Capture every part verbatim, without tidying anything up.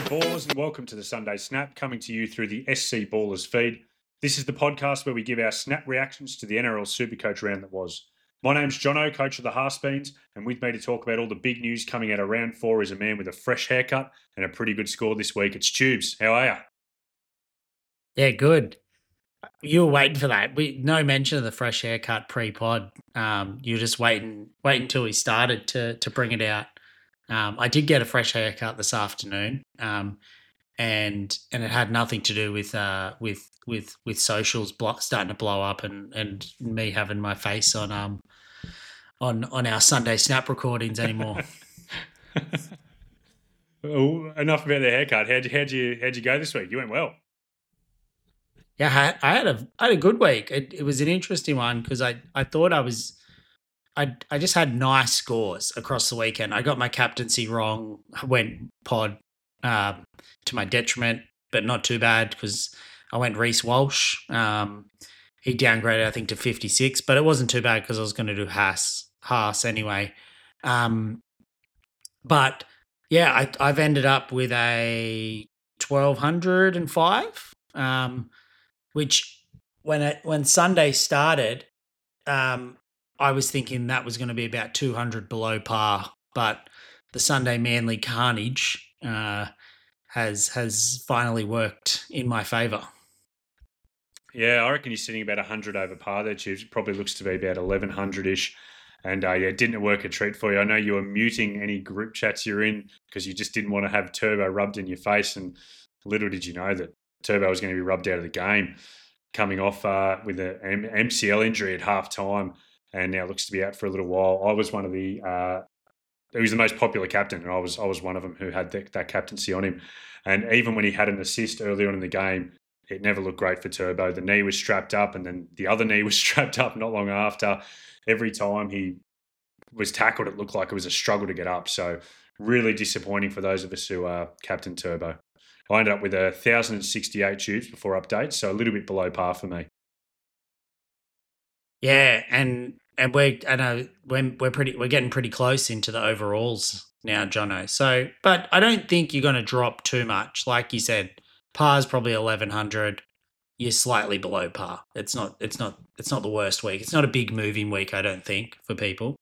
Ballers, and welcome to the Sunday Snap, coming to you through the S C Ballers feed. This is the podcast where we give our snap reactions to the N R L Supercoach round that was. My name's Jono, coach of the Harspeens, and with me to talk about all the big news coming out of round four is a man with a fresh haircut and a pretty good score this week. It's Tubes. How are you? Yeah, good. You were waiting for that. We no mention of the fresh haircut pre-pod. Um, you were just waiting, waiting until we started to to bring it out. Um, I did get a fresh haircut this afternoon, um, and and it had nothing to do with uh, with with with socials blo- starting to blow up and, and me having my face on um on on our Sunday Snap recordings anymore. Well, enough about the haircut. How'd you how'd you how'd you go this week? You went well. Yeah, I had, I had a I had a good week. It, it was an interesting one because I, I thought I was I I just had nice scores across the weekend. I got my captaincy wrong. I went pod um, to my detriment, but not too bad because I went Reece Walsh. Um, he downgraded, I think, to fifty-six, but it wasn't too bad because I was going to do Haas Haas anyway. Um, but yeah, I, I've ended up with a twelve hundred five, um, which when it when Sunday started. Um, I was thinking that was going to be about two hundred below par, but the Sunday Manly carnage uh, has has finally worked in my favour. Yeah, I reckon you're sitting about one hundred over par there, Tubes. It probably looks to be about eleven hundred-ish. And uh, yeah, didn't it work a treat for you? I know you were muting any group chats you're in because you just didn't want to have Turbo rubbed in your face. And little did you know that Turbo was going to be rubbed out of the game coming off uh, with an M C L injury at half time. And now looks to be out for a little while. I was one of the, uh, he was the most popular captain, and I was I was one of them who had the, that captaincy on him. And even when he had an assist early on in the game, it never looked great for Turbo. The knee was strapped up, and then the other knee was strapped up not long after. Every time he was tackled, it looked like it was a struggle to get up. So really disappointing for those of us who are captain Turbo. I ended up with one thousand sixty-eight Tubes before updates, so a little bit below par for me. Yeah, and and we're I know we're we're pretty we're getting pretty close into the overalls now, Jono. So, but I don't think you're going to drop too much. Like you said, par's probably eleven hundred. You're slightly below par. It's not it's not it's not the worst week. It's not a big moving week, I don't think, for people.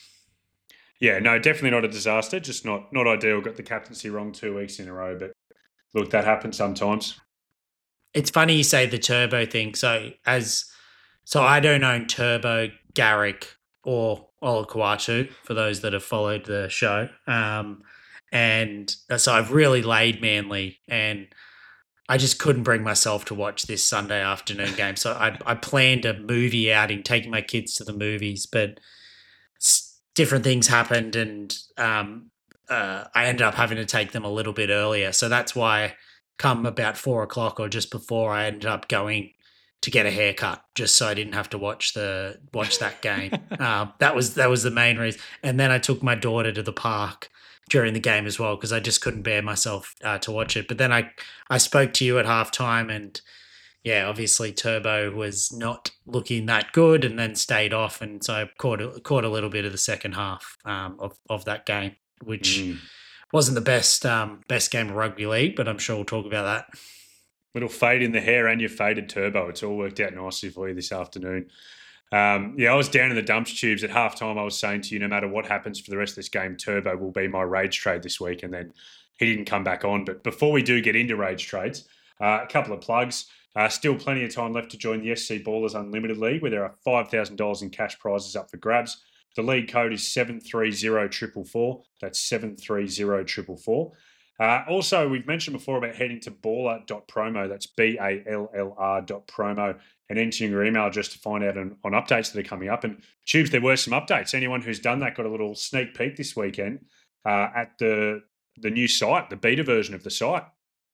Yeah, no, definitely not a disaster. Just not not ideal. Got the captaincy wrong two weeks in a row, but look, that happens sometimes. It's funny you say the Turbo thing. So as So I don't own Turbo, Garrick, or Olakau'atu, for those that have followed the show. Um, and so I've really laid Manly, and I just couldn't bring myself to watch this Sunday afternoon game. So I, I planned a movie outing, taking my kids to the movies, but different things happened, and um, uh, I ended up having to take them a little bit earlier. So that's why come about four o'clock or just before, I ended up going to get a haircut just so I didn't have to watch the watch that game. um, that was that was the main reason. And then I took my daughter to the park during the game as well because I just couldn't bear myself uh, to watch it. But then I I spoke to you at halftime, and yeah, obviously Turbo was not looking that good, and then stayed off, and so I caught a, caught a little bit of the second half um, of of that game, which mm. wasn't the best um, best game of rugby league, but I'm sure we'll talk about that. Little fade in the hair and your faded Turbo. It's all worked out nicely for you this afternoon. Um, yeah, I was down in the dumps, Tubes. At halftime, I was saying to you, no matter what happens for the rest of this game, Turbo will be my rage trade this week. And then he didn't come back on. But before we do get into rage trades, uh, a couple of plugs. Uh, still plenty of time left to join the S C Ballers Unlimited League, where there are five thousand dollars in cash prizes up for grabs. The league code is seven three zero four four four. That's seven three zero four four four. Uh, also, we've mentioned before about heading to baller dot promo. That's B A L L R dot promo, and entering your email address to find out on, on updates that are coming up. And Tubes, there were some updates. Anyone who's done that got a little sneak peek this weekend uh, at the the new site, the beta version of the site.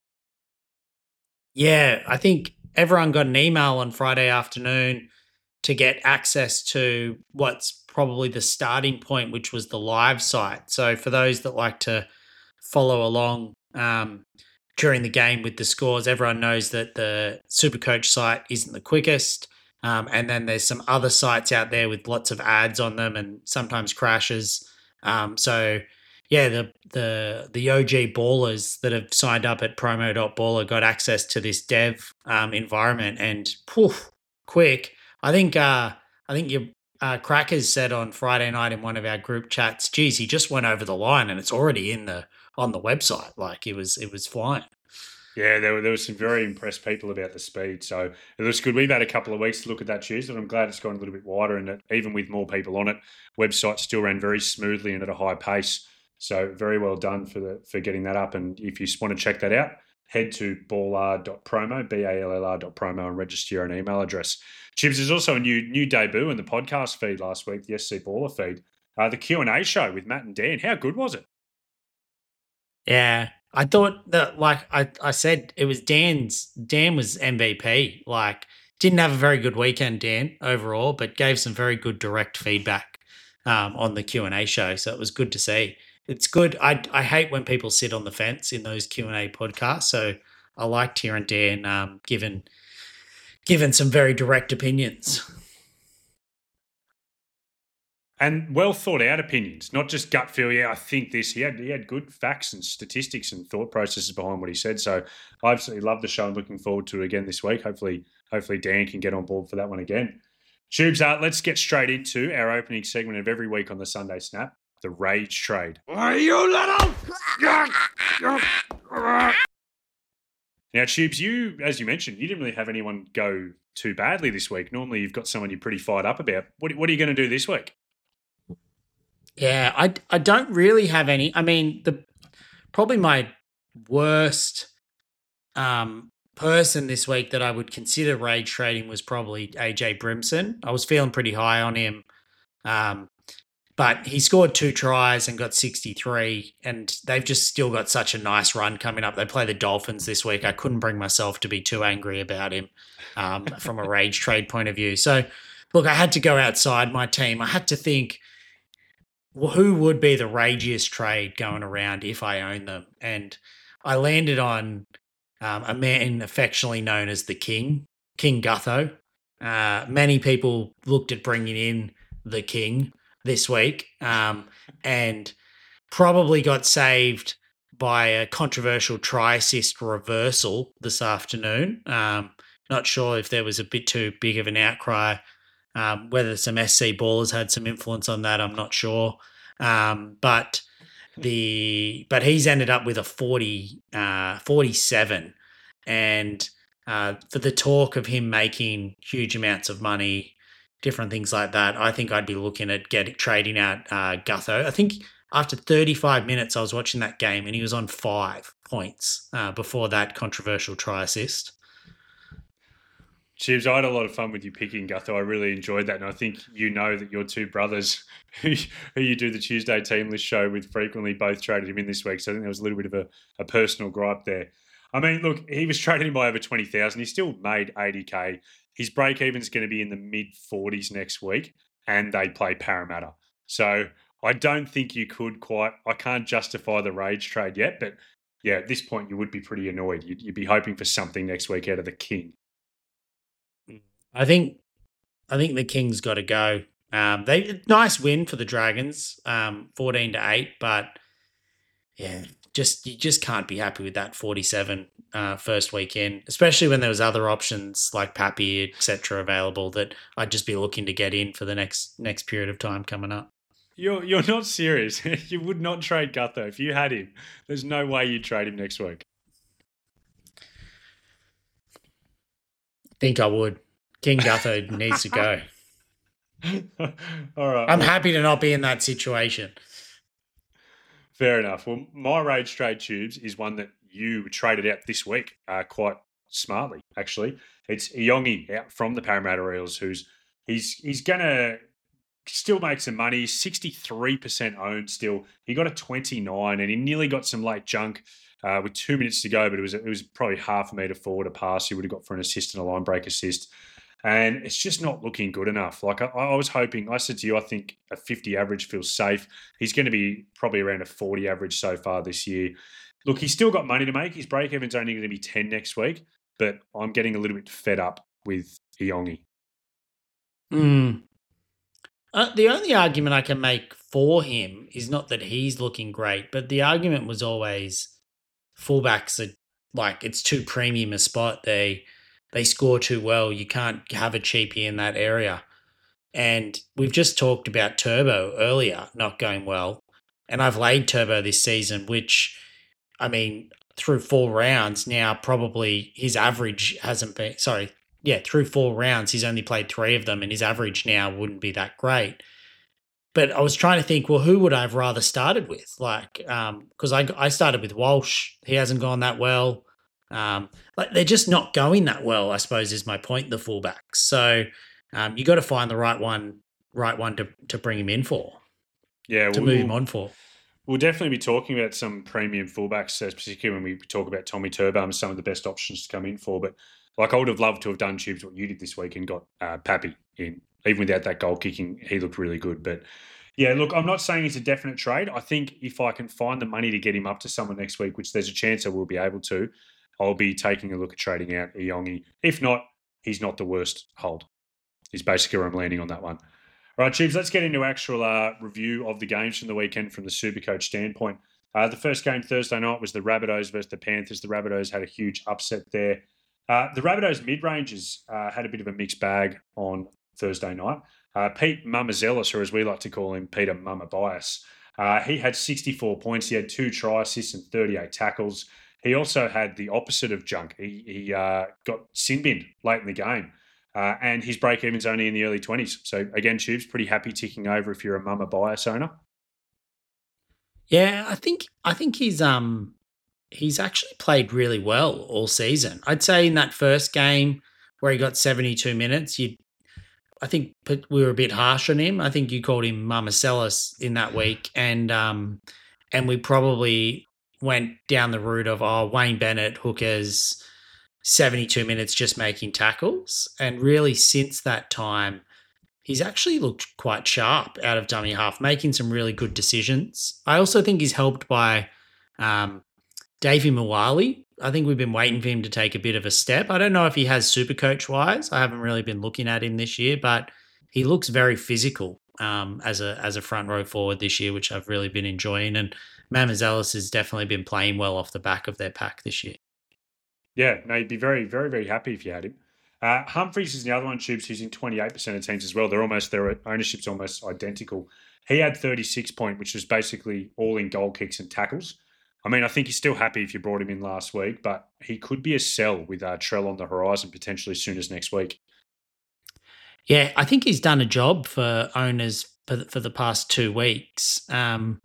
Yeah, I think everyone got an email on Friday afternoon to get access to what's probably the starting point, which was the live site. So for those that like to follow along um, during the game with the scores, everyone knows that the Supercoach site isn't the quickest. Um, and then there's some other sites out there with lots of ads on them and sometimes crashes. Um, so yeah, the the the O G ballers that have signed up at promo.baller got access to this dev um, environment, and poof, quick. I think uh, I think your uh, Crackers said on Friday night in one of our group chats, geez, he just went over the line and it's already in the on the website. Like it was it was flying. Yeah, there were, there were some very impressed people about the speed. So it looks good. We've had a couple of weeks to look at that Tuesday, and I'm glad it's gone a little bit wider, and that even with more people on it, website still ran very smoothly and at a high pace. So very well done for the for getting that up. And if you just want to check that out, head to baller dot promo, B A L L R dot promo, and register your own email address. Chibs, there's also a new new debut in the podcast feed last week, the S C Baller feed, uh, the Q and A show with Matt and Dan. How good was it? Yeah, I thought that, like I, I said, it was Dan's. Dan was M V P. Like, didn't have a very good weekend, Dan, overall, but gave some very good direct feedback um, on the Q and A show. So it was good to see. It's good. I I hate when people sit on the fence in those Q and A podcasts. So I liked hearing Dan um, given given some very direct opinions. And well thought out opinions, not just gut feel. Yeah, I think this. He had he had good facts and statistics and thought processes behind what he said. So I absolutely love the show. I'm looking forward to it again this week. Hopefully, hopefully Dan can get on board for that one again. Tubes, uh, let's get straight into our opening segment of every week on the Sunday Snap, the Rage Trade. Are you little? Now, Tubes, you, as you mentioned, you didn't really have anyone go too badly this week. Normally, you've got someone you're pretty fired up about. What, what are you going to do this week? Yeah, I, I don't really have any. I mean, the probably my worst um, person this week that I would consider rage trading was probably A J Brimson. I was feeling pretty high on him, um, but he scored two tries and got sixty-three, and they've just still got such a nice run coming up. They play the Dolphins this week. I couldn't bring myself to be too angry about him um, from a rage trade point of view. So, look, I had to go outside my team. I had to think, well, who would be the ragiest trade going around if I own them? And I landed on um, a man affectionately known as the King, King Gutho. Uh, many people looked at bringing in the King this week um, and probably got saved by a controversial try assist reversal this afternoon. Um, not sure if there was a bit too big of an outcry. Um, whether some S C ballers had some influence on that, I'm not sure. Um, but the but he's ended up with a forty, uh, forty-seven, and uh, for the talk of him making huge amounts of money, different things like that, I think I'd be looking at getting trading out uh, Gutho. I think after thirty-five minutes, I was watching that game and he was on five points uh, before that controversial try assist. Chibs, I had a lot of fun with you picking Gutho. I really enjoyed that. And I think you know that your two brothers who, who you do the Tuesday team list show with frequently both traded him in this week. So I think there was a little bit of a, a personal gripe there. I mean, look, he was trading him by over twenty thousand. He still made eighty K. His break even is going to be in the mid forties next week, and they play Parramatta. So I don't think you could quite, I can't justify the rage trade yet. But yeah, at this point, you would be pretty annoyed. You'd, you'd be hoping for something next week out of the King. I think I think the Kings got to go. Um, they nice win for the Dragons, um, fourteen to eight, but yeah, just you just can't be happy with that forty-seven uh, first weekend, especially when there was other options like Pappy, et cetera, available that I'd just be looking to get in for the next next period of time coming up. You're you're not serious. You would not trade Gutho if you had him. There's no way you'd trade him next week. I think I would. King Gutho needs to go. All right. I'm happy to not be in that situation. Fair enough. Well, my rage trade, Tubes, is one that you traded out this week uh, quite smartly, actually. It's Iongi out from the Parramatta Eels, who's he's he's going to still make some money. sixty-three percent owned still. He got a twenty-nine and he nearly got some late junk uh, with two minutes to go, but it was it was probably half a metre forward a pass he would have got for an assist and a line break assist. And it's just not looking good enough. Like I, I was hoping, I said to you, I think a fifty average feels safe. He's going to be probably around a forty average so far this year. Look, he's still got money to make. His break even's only going to be ten next week, but I'm getting a little bit fed up with Iongi. Mm. Uh, the only argument I can make for him is not that he's looking great, but the argument was always fullbacks are like it's too premium a spot. They they score too well. You can't have a cheapie in that area. And we've just talked about Turbo earlier not going well. And I've laid Turbo this season, which, I mean, through four rounds now, probably his average hasn't been, sorry, yeah, through four rounds, he's only played three of them and his average now wouldn't be that great. But I was trying to think, well, who would I have rather started with? Like, because um, I, I started with Walsh. He hasn't gone that well. Um, like they're just not going that well, I suppose, is my point, the fullbacks. So um, you got to find the right one, right one to, to bring him in for. Yeah, to we'll, move him on for. We'll definitely be talking about some premium fullbacks, particularly when we talk about Tommy Turbo, some of the best options to come in for. But like I would have loved to have done, Tubes, what you did this week and got uh, Pappy in. Even without that goal kicking, he looked really good. But yeah, look, I'm not saying it's a definite trade. I think if I can find the money to get him up to someone next week, which there's a chance I will be able to, I'll be taking a look at trading out Iongi. If not, he's not the worst hold. Is basically where I'm landing on that one. All right, Chiefs, let's get into actual uh, review of the games from the weekend from the Supercoach standpoint. Uh, the first game Thursday night was the Rabbitohs versus the Panthers. The Rabbitohs had a huge upset there. Uh, the Rabbitohs mid-rangers uh, had a bit of a mixed bag on Thursday night. Uh, Pete Mamazelis, or as we like to call him, Peter Mama Bias, uh, he had sixty-four points. He had two try assists and thirty-eight tackles. He also had the opposite of junk. He, he uh, got sin binned late in the game. Uh, and his break-even's only in the early twenties. So, again, Tubes, pretty happy ticking over if you're a Mama Bias owner. Yeah, I think I think he's um he's actually played really well all season. I'd say in that first game where he got seventy-two minutes, you I think we were a bit harsh on him. I think you called him Mamacelis in that week, and um and we probably went down the route of oh Wayne Bennett hookers. seventy-two minutes just making tackles. And really since that time, he's actually looked quite sharp out of dummy half, making some really good decisions. I also think he's helped by um, Davey Mawali. I think we've been waiting for him to take a bit of a step. I don't know if he has Supercoach-wise. I haven't really been looking at him this year, but he looks very physical um, as a as a front row forward this year, which I've really been enjoying. And Mamazelis has definitely been playing well off the back of their pack this year. Yeah, no, you'd be very, very, very happy if you had him. Uh, Humphries is the other one, Tubes, who's in twenty-eight percent of teams as well. They're almost, their ownership's almost identical. He had thirty-six point, which was basically all in goal kicks and tackles. I mean, I think he's still happy if you brought him in last week, but he could be a sell with uh, Trell on the horizon potentially as soon as next week. Yeah, I think he's done a job for owners for the, for the past two weeks. Um,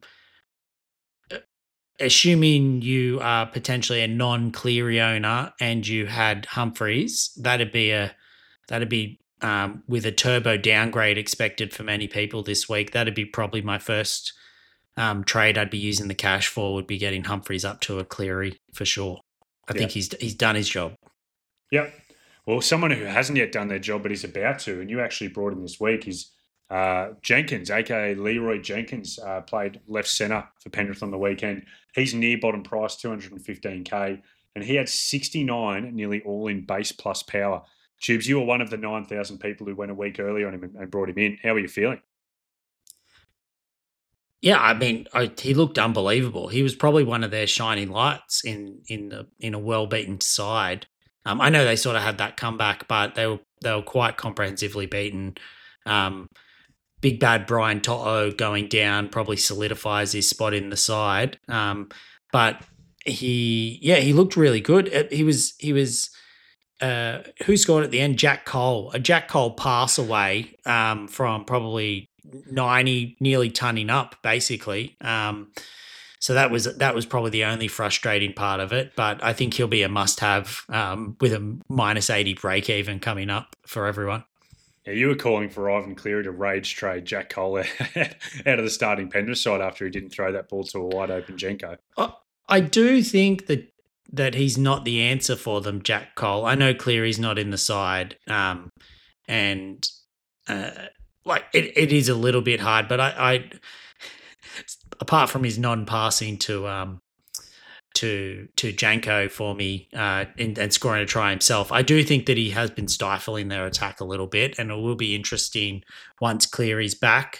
assuming you are potentially a non-Cleary owner and you had Humphries, that'd be a that'd be um, with a turbo downgrade expected for many people this week. That'd be probably my first um, trade I'd be using the cash for. Would be getting Humphries up to a Cleary for sure. I yep. think he's he's done his job. Yep. Well, someone who hasn't yet done their job but is about to, and you actually brought him this week, is uh, Jenkins, aka Leroy Jenkins, uh, played left centre for Penrith on the weekend. He's near bottom price, two hundred fifteen K, and he had sixty-nine, nearly all in base plus power. Tubes, you were one of the nine thousand people who went a week earlier on him and, and brought him in. How are you feeling? Yeah, I mean, I, he looked unbelievable. He was probably one of their shining lights in in the in a well beaten side. Um, I know they sort of had that comeback, but they were they were quite comprehensively beaten. Um, Big bad Brian To'o going down probably solidifies his spot in the side. Um, but he, yeah, he looked really good. He was he was. Uh, who scored at the end? Jack Cole. A Jack Cole pass away um, from probably ninety, nearly tonning up, basically. Um, so that was that was probably the only frustrating part of it. But I think he'll be a must-have um, with a minus eighty break-even coming up for everyone. Yeah, you were calling for Ivan Cleary to rage trade Jack Cole out of the starting Penrith side after he didn't throw that ball to a wide-open Jenko. I do think that that he's not the answer for them, Jack Cole. I know Cleary's not in the side, um, and uh, like it, it is a little bit hard. But I, I apart from his non-passing to um, to to Janko for me uh, and, and scoring a try himself, I do think that he has been stifling their attack a little bit, and it will be interesting once Cleary's back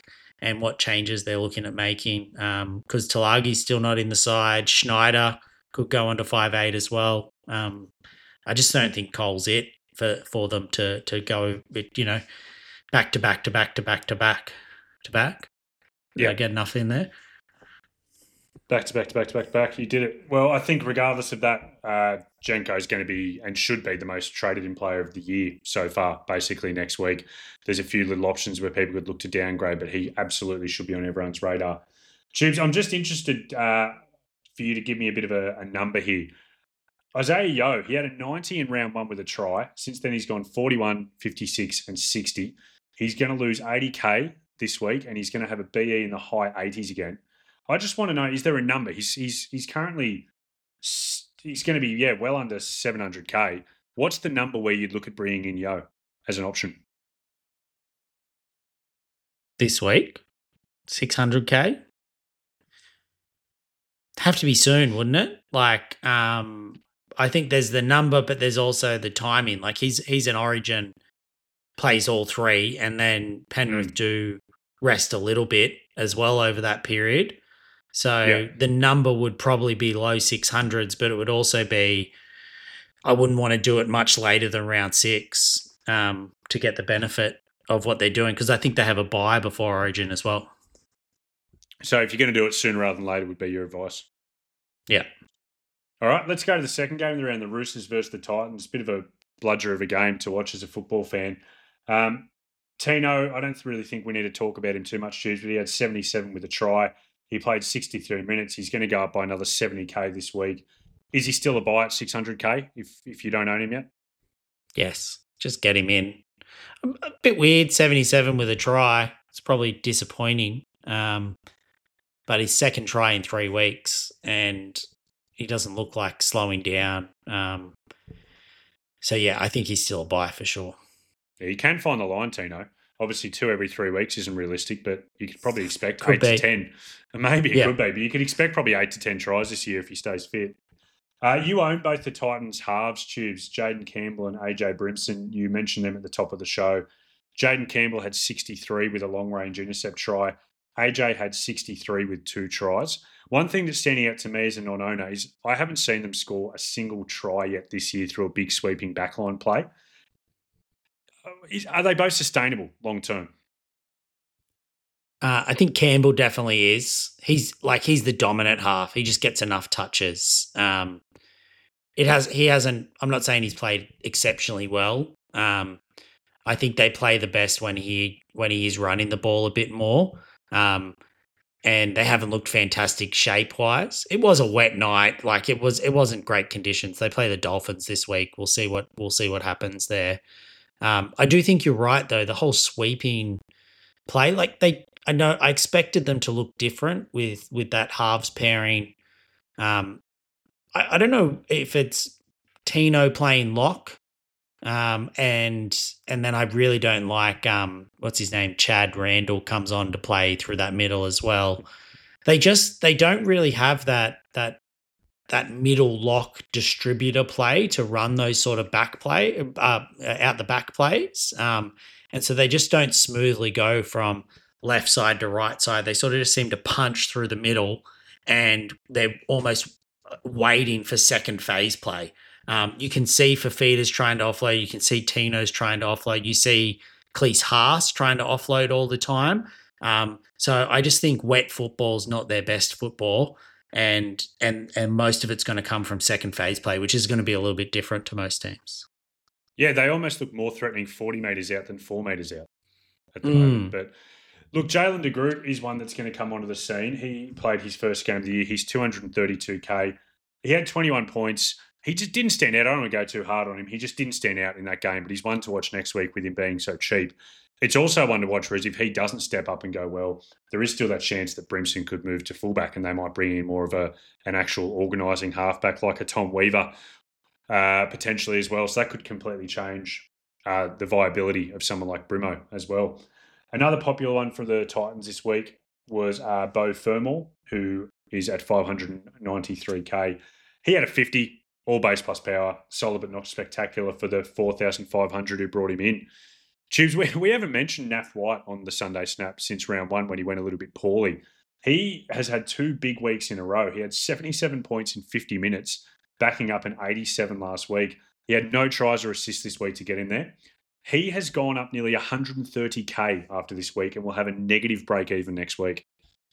and what changes they're looking at making. Because um, Talagi's still not in the side. Schneider could go on to five eight as well. Um, I just don't think Cole's it for, for them to to go with, you know, back to back to back to back to back to back. Did Yeah. I get enough in there? Back to back to back to back to back. You did it. Well, I think regardless of that, uh, Jenko is going to be and should be the most traded in player of the year so far, basically next week. There's a few little options where people could look to downgrade, but he absolutely should be on everyone's radar. Tubes, I'm just interested uh, for you to give me a bit of a, a number here. Isaiah Yeo, he had a ninety in round one with a try. Since then, he's gone forty-one, fifty-six, and sixty. He's going to lose eighty K this week, and he's going to have a B E in the high eighties again. I just want to know, is there a number? He's he's he's currently, he's going to be, yeah, well under seven hundred K. What's the number where you'd look at bringing in Yeo as an option? This week? six hundred K? Have to be soon, wouldn't it? Like, um, I think there's the number, but there's also the timing. Like, he's he's an Origin, plays all three, and then Penrith mm. do rest a little bit as well over that period. So yeah. the number would probably be low six hundreds, but it would also be, I wouldn't want to do it much later than round six um, to get the benefit of what they're doing, because I think they have a bye before Origin as well. So if you're going to do it sooner rather than later would be your advice? Yeah. All right, let's go to the second game around the Roosters versus the Titans. Bit of a bludger of a game to watch as a football fan. Um, Tino, I don't really think we need to talk about him too much, Tuesday, but he had seventy-seven with a try. He played sixty-three minutes. He's going to go up by another seventy K this week. Is he still a buy at six hundred K if if you don't own him yet? Yes, just get him in. A bit weird, seventy-seven with a try. It's probably disappointing. Um, but his second try in three weeks, and he doesn't look like slowing down. Um, so, yeah, I think he's still a buy for sure. Yeah, you can find the line, Tino. Obviously, two every three weeks isn't realistic, but you could probably expect could eight be. to ten. Maybe it yeah. could be, but you could expect probably eight to ten tries this year if he stays fit. Uh, you own both the Titans halves, Tubes, Jaden Campbell and A J Brimson. You mentioned them at the top of the show. Jaden Campbell had sixty-three with a long-range intercept try. A J had sixty-three with two tries. One thing that's standing out to me as a non-owner is I haven't seen them score a single try yet this year through a big sweeping backline play. Are they both sustainable long-term? Uh, I think Campbell definitely is. He's like he's the dominant half. He just gets enough touches. Um, it has he hasn't. I'm not saying he's played exceptionally well. Um, I think they play the best when he when he is running the ball a bit more. Um, and they haven't looked fantastic shape wise. It was a wet night. Like it was. It wasn't great conditions. They play the Dolphins this week. We'll see what we'll see what happens there. Um, I do think you're right though. The whole sweeping play, like they. I know I expected them to look different with, with that halves pairing. Um, I, I don't know if it's Tino playing lock, um, and and then I really don't like um, what's his name, Chad Randall comes on to play through that middle as well. They just they don't really have that that that middle lock distributor play to run those sort of back play uh, out the back plays, um, and so they just don't smoothly go from left side to right side. They sort of just seem to punch through the middle, and they're almost waiting for second phase play. Um, you can see Fafita's trying to offload. You can see Tino's trying to offload. You see Cleese Haas trying to offload all the time. Um, so I just think wet football is not their best football, and and and most of it's going to come from second phase play, which is going to be a little bit different to most teams. Yeah, they almost look more threatening forty metres out than four metres out at the Mm. moment. But look, Jalen de Groot is one that's going to come onto the scene. He played his first game of the year. He's two hundred thirty-two K. He had twenty-one points. He just didn't stand out. I don't want to go too hard on him. He just didn't stand out in that game, but he's one to watch next week with him being so cheap. It's also one to watch whereas if he doesn't step up and go well, there is still that chance that Brimson could move to fullback and they might bring in more of a an actual organising halfback like a Tom Weaver uh, potentially as well. So that could completely change uh, the viability of someone like Brimo as well. Another popular one for the Titans this week was uh, Beau Fermor, who is at five hundred ninety-three K. He had a fifty, all base plus power, solid but not spectacular for the four thousand five hundred who brought him in. Tubes, we, we haven't mentioned Nath White on the Sunday Snap since round one when he went a little bit poorly. He has had two big weeks in a row. He had seventy-seven points in fifty minutes, backing up an eighty-seven last week. He had no tries or assists this week to get in there. He has gone up nearly one hundred thirty K after this week and will have a negative break even next week.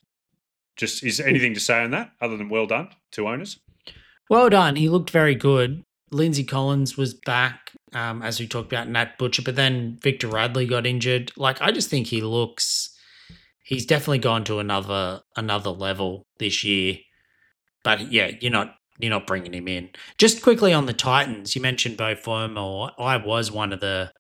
Just is there anything to say on that other than well done to owners? Well done. He looked very good. Lindsay Collins was back, um, as we talked about, Nat Butcher, but then Victor Radley got injured. Like, I just think he looks, he's definitely gone to another another level this year. But yeah, you're not you're not bringing him in. Just quickly on the Titans, you mentioned Beau Fermor. I was one of the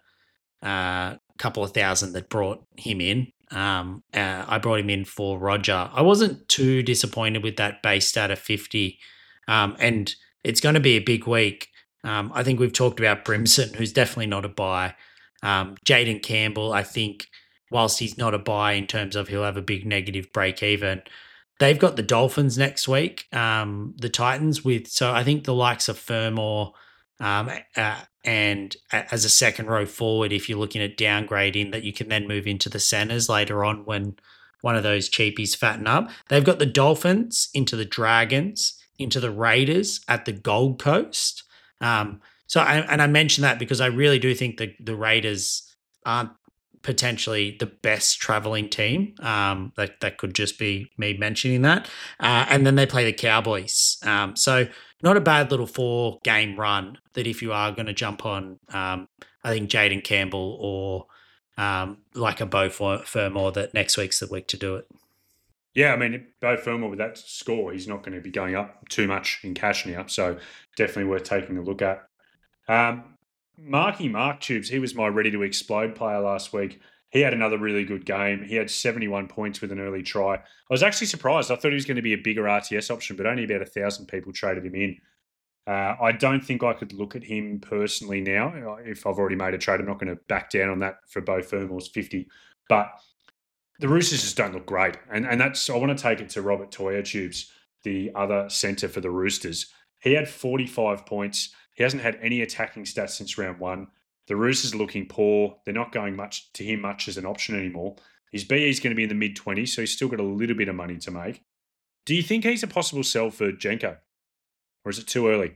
uh, couple of thousand that brought him in. Um, uh, I brought him in for Roger. I wasn't too disappointed with that base stat of fifty, um, and it's going to be a big week. Um, I think we've talked about Brimson, who's definitely not a buy. Um, Jaden Campbell, I think, whilst he's not a buy in terms of he'll have a big negative break even, they've got the Dolphins next week, um, the Titans, with so I think the likes of Fermor um, uh, and as a second row forward, if you're looking at downgrading, that you can then move into the centers later on when one of those cheapies fatten up. They've got the Dolphins into the Dragons, into the Raiders at the Gold Coast. Um, so, I, and I mention that because I really do think the, the Raiders aren't potentially the best traveling team. Um, that, that could just be me mentioning that. Uh, and then they play the Cowboys. Um, so not a bad little four game run that if you are going to jump on, um, I think Jaden Campbell or um, like a Beau Fermor, that next week's the week to do it. Yeah, I mean, Beau Fermor with that score, he's not going to be going up too much in cash now, so definitely worth taking a look at. Um, Marky Mark Tubes, he was my ready to explode player last week. He had another really good game. He had seventy-one points with an early try. I was actually surprised. I thought he was going to be a bigger R T S option, but only about a thousand people traded him in. Uh, I don't think I could look at him personally now. If I've already made a trade, I'm not going to back down on that for Beau Fermor's fifty, but the Roosters just don't look great. And and that's, I want to take it to Robert Toya Tubes, the other centre for the Roosters. He had forty-five points. He hasn't had any attacking stats since round one. The Roosters are looking poor. They're not going much to him much as an option anymore. His B E is going to be in the mid-twenties, so he's still got a little bit of money to make. Do you think he's a possible sell for Jenko? Or is it too early?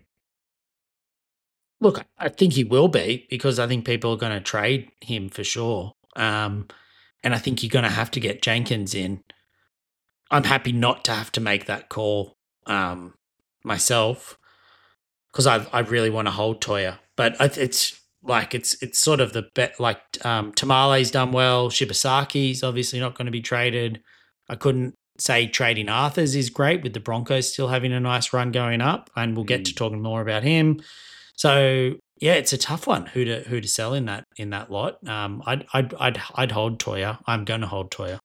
Look, I think he will be because I think people are going to trade him for sure. Um, and I think you're going to have to get Jenkins in. I'm happy not to have to make that call um, myself because I I really want to hold Toya. But it's like it's it's sort of the bet. Like um, Tamale's done well. Shibasaki's obviously not going to be traded. I couldn't say trading Arthurs is great with the Broncos still having a nice run going up, and we'll get mm. to talking more about him. So yeah, it's a tough one who to who to sell in that in that lot. Um, I'd I'd I'd I'd hold Toya. I'm going to hold Toya.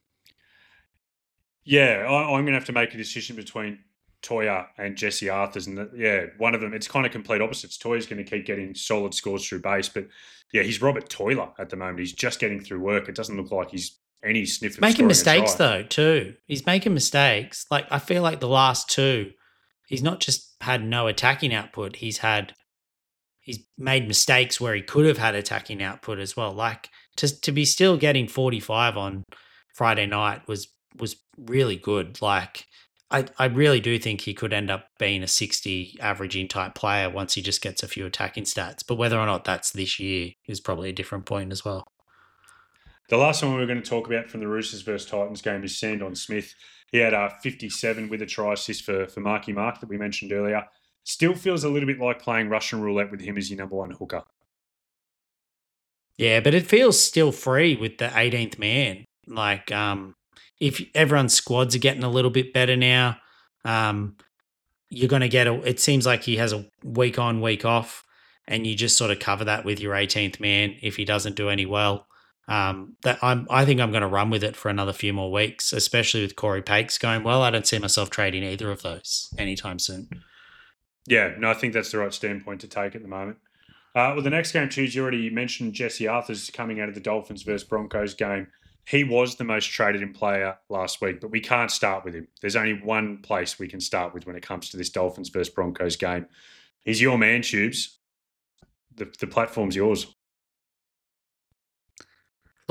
Yeah, I, I'm going to have to make a decision between Toya and Jesse Arthurs, and the, yeah, one of them. It's kind of complete opposites. Toya's going to keep getting solid scores through base, but yeah, he's Robert Toiler at the moment. He's just getting through work. It doesn't look like he's any sniff of making mistakes though too. He's making mistakes. Like I feel like the last two, he's not just had no attacking output. He's had he's made mistakes where he could have had attacking output as well. Like to to be still getting forty-five on Friday night was was really good. Like I I really do think he could end up being a sixty averaging type player once he just gets a few attacking stats. But whether or not that's this year is probably a different point as well. The last one we were going to talk about from the Roosters versus Titans game is Sandon Smith. He had a fifty-seven with a try assist for, for Marky Mark that we mentioned earlier. Still feels a little bit like playing Russian roulette with him as your number one hooker. Yeah, but it feels still free with the eighteenth man. Like, um, if everyone's squads are getting a little bit better now, um, you're going to get a, it seems like he has a week on, week off, and you just sort of cover that with your eighteenth man if he doesn't do any well. Um, that I'm, I think I'm going to run with it for another few more weeks, especially with Corey Pakes going well. I don't see myself trading either of those anytime soon. Yeah, no, I think that's the right standpoint to take at the moment. Uh, well, the next game, Tuesday, you already mentioned Jesse Arthurs coming out of the Dolphins versus Broncos game. He was the most traded in player last week, but we can't start with him. There's only one place we can start with when it comes to this Dolphins versus Broncos game. He's your man, Tubes. The, the platform's yours.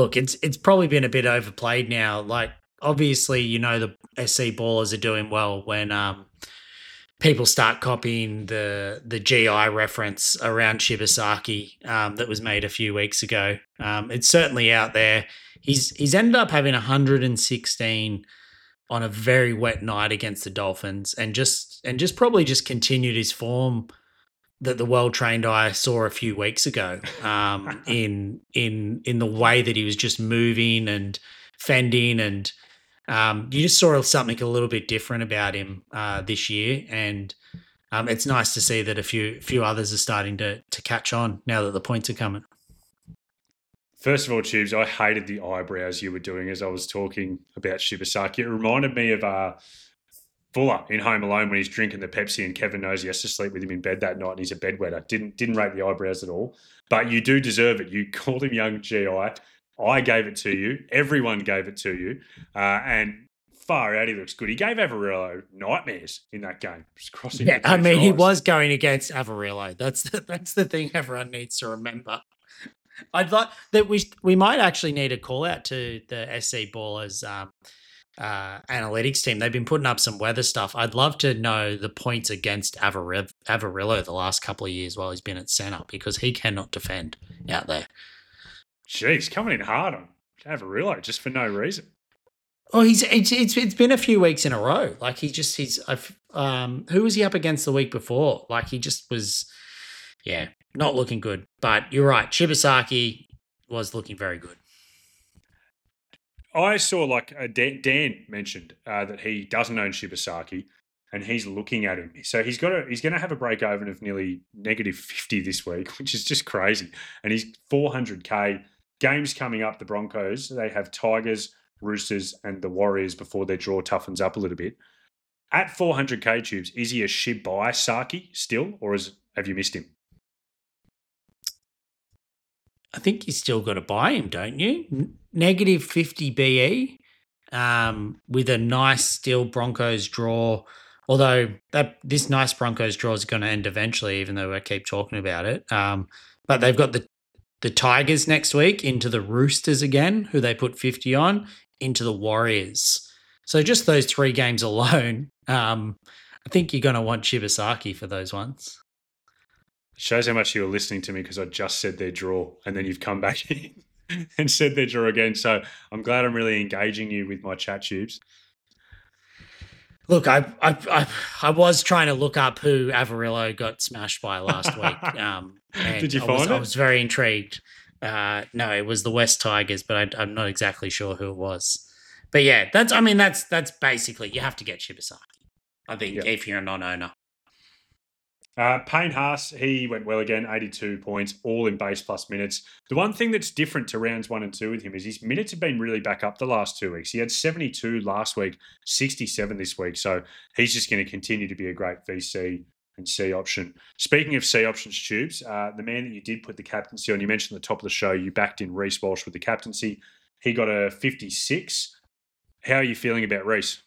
Look, it's it's probably been a bit overplayed now. Like, obviously, you know, the S C ballers are doing well when um, people start copying the the G I reference around Shibasaki um, that was made a few weeks ago. Um, it's certainly out there. He's he's ended up having one hundred sixteen on a very wet night against the Dolphins, and just and just probably just continued his form that the well-trained eye saw a few weeks ago um, in in in the way that he was just moving and fending, and um, you just saw something a little bit different about him uh, this year, and um, it's nice to see that a few few others are starting to to catch on now that the points are coming. First of all, Tubes, I hated the eyebrows you were doing as I was talking about Shibasaki. It reminded me of uh, Fuller in Home Alone when he's drinking the Pepsi and Kevin knows he has to sleep with him in bed that night and he's a bedwetter. Didn't didn't rate the eyebrows at all. But you do deserve it. You called him young G I. I gave it to you. Everyone gave it to you. Uh, and far out, he looks good. He gave Avarillo nightmares in that game. Just crossing yeah, I mean, tries. He was going against Avarillo. That's the, that's the thing everyone needs to remember. I'd like that we we might actually need a call out to the S C Ballers um, uh, analytics team. They've been putting up some weather stuff. I'd love to know the points against Avar- Avarillo the last couple of years while he's been at centre, because he cannot defend out there. Jeez, coming in hard on Avarillo just for no reason. Oh, he's it's it's it's been a few weeks in a row. Like he just he's I've, um who was he up against the week before? Like he just was, yeah. Not looking good, but you're right. Shibasaki was looking very good. I saw like uh, Dan, Dan mentioned uh, that he doesn't own Shibasaki, and he's looking at him. So he's got a, he's going to have a break even of nearly negative fifty this week, which is just crazy. And he's four hundred K. Games coming up. The Broncos, they have Tigers, Roosters, and the Warriors before their draw toughens up a little bit. At four hundred K, Tubes, is he a Shibasaki still, or is have you missed him? I think you still got to buy him, don't you? N- negative fifty B E um, with a nice still Broncos draw. Although that this nice Broncos draw is going to end eventually, even though I keep talking about it. Um, but they've got the the Tigers next week, into the Roosters again, who they put fifty on, into the Warriors. So just those three games alone, um, I think you're going to want Shibasaki for those ones. Shows how much you were listening to me, because I just said their draw and then you've come back in and said their draw again. So I'm glad I'm really engaging you with my chat, Tubes. Look, I I I, I was trying to look up who Avarillo got smashed by last week. Um, Did you I find was, it? I was very intrigued. Uh, no, it was the West Tigers, but I, I'm not exactly sure who it was. But yeah, that's I mean that's that's basically, you have to get Shibasaki, I think, yep. if you're a non-owner. Uh, Payne Haas, he went well again, eighty-two points, all in base plus minutes. The one thing that's different to rounds one and two with him is his minutes have been really back up the last two weeks. He had seventy-two last week, sixty-seven this week. So he's just going to continue to be a great V C and C option. Speaking of C options, Tubes, uh, the man that you did put the captaincy on, you mentioned at the top of the show, you backed in Reece Walsh with the captaincy. He got a fifty-six. How are you feeling about Reece?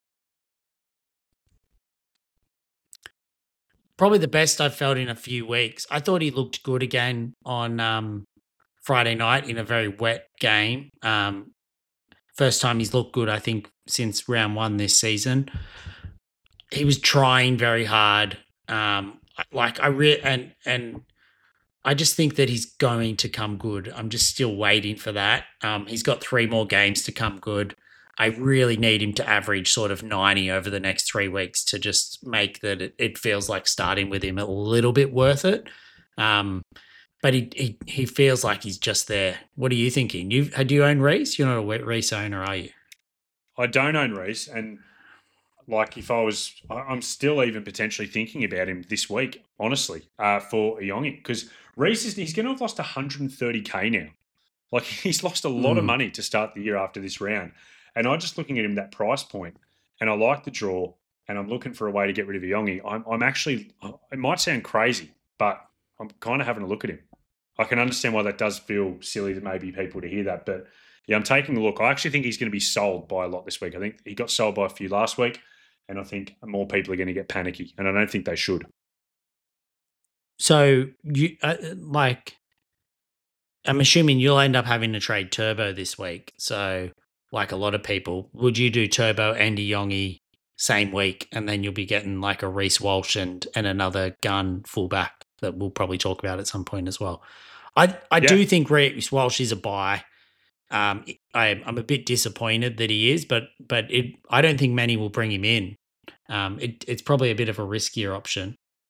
Probably the best I've felt in a few weeks. I thought he looked good again on um, Friday night in a very wet game. Um, first time he's looked good, I think, since round one this season. He was trying very hard. Um, like I re- and and I just think that he's going to come good. I'm just still waiting for that. Um, he's got three more games to come good. I really need him to average sort of ninety over the next three weeks to just make that it, it feels like starting with him a little bit worth it. Um, but he, he he feels like he's just there. What are you thinking? You do you own Reece? You're not a Reece owner, are you? I don't own Reece, and like if I was, I'm still even potentially thinking about him this week, honestly, uh, for Iongi, because Reece is he's going to have lost one hundred thirty K now. Like he's lost a lot mm. of money to start the year after this round. And I'm just looking at him, that price point, and I like the draw, and I'm looking for a way to get rid of Iongi. I'm, I'm actually, it might sound crazy, but I'm kind of having a look at him. I can understand why that does feel silly to maybe people to hear that, but yeah, I'm taking a look. I actually think he's going to be sold by a lot this week. I think he got sold by a few last week, and I think more people are going to get panicky, and I don't think they should. So, you uh, like, I'm assuming you'll end up having to trade Turbo this week. So, like a lot of people, would you do Turbo and Yongi same week, and then you'll be getting like a Reece Walsh and, and another gun fullback that we'll probably talk about at some point as well. I I Yeah. do think Reece Walsh is a buy. Um, I, I'm a bit disappointed that he is, but but it I don't think many will bring him in. Um, it, it's probably a bit of a riskier option.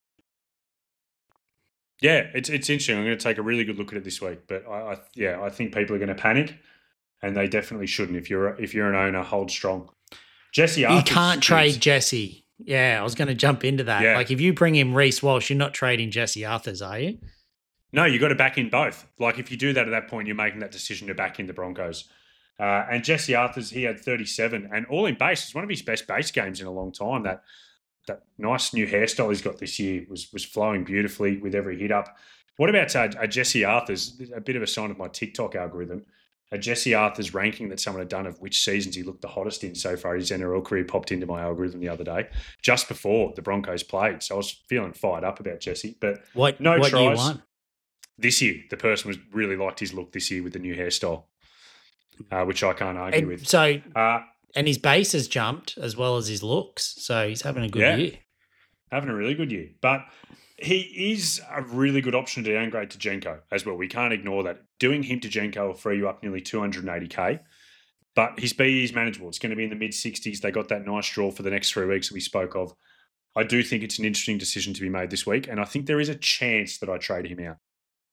Yeah, it's it's interesting. I'm going to take a really good look at it this week, but I, I yeah, I think people are going to panic, and they definitely shouldn't. If you're if you're an owner, hold strong. Jesse You Arthur's can't trade is- Jesse. Yeah, I was going to jump into that. Yeah. Like if you bring in Reece Walsh, you're not trading Jesse Arthurs, are you? No, you got to back in both. Like if you do that at that point, you're making that decision to back in the Broncos. Uh, and Jesse Arthurs, he had thirty-seven, and all in base. It's one of his best base games in a long time. That that nice new hairstyle he's got this year was was flowing beautifully with every hit up. What about uh, uh, Jesse Arthurs? A bit of a sign of my TikTok algorithm. A Jesse Arthurs ranking that someone had done of which seasons he looked the hottest in so far. His N R L career popped into my algorithm the other day, just before the Broncos played. So I was feeling fired up about Jesse. But What no what tries. year one? This year, the person was really liked his look this year with the new hairstyle, uh, which I can't argue And with. so Uh, and his base has jumped as well as his looks, so he's having a good Yeah. year. having a really good year. But he is a really good option to downgrade to Jenko as well. We can't ignore that. Doing him to Jenko will free you up nearly two hundred eighty K. But his B E is manageable. It's going to be in the mid-sixties. They got that nice draw for the next three weeks that we spoke of. I do think it's an interesting decision to be made this week, and I think there is a chance that I trade him out.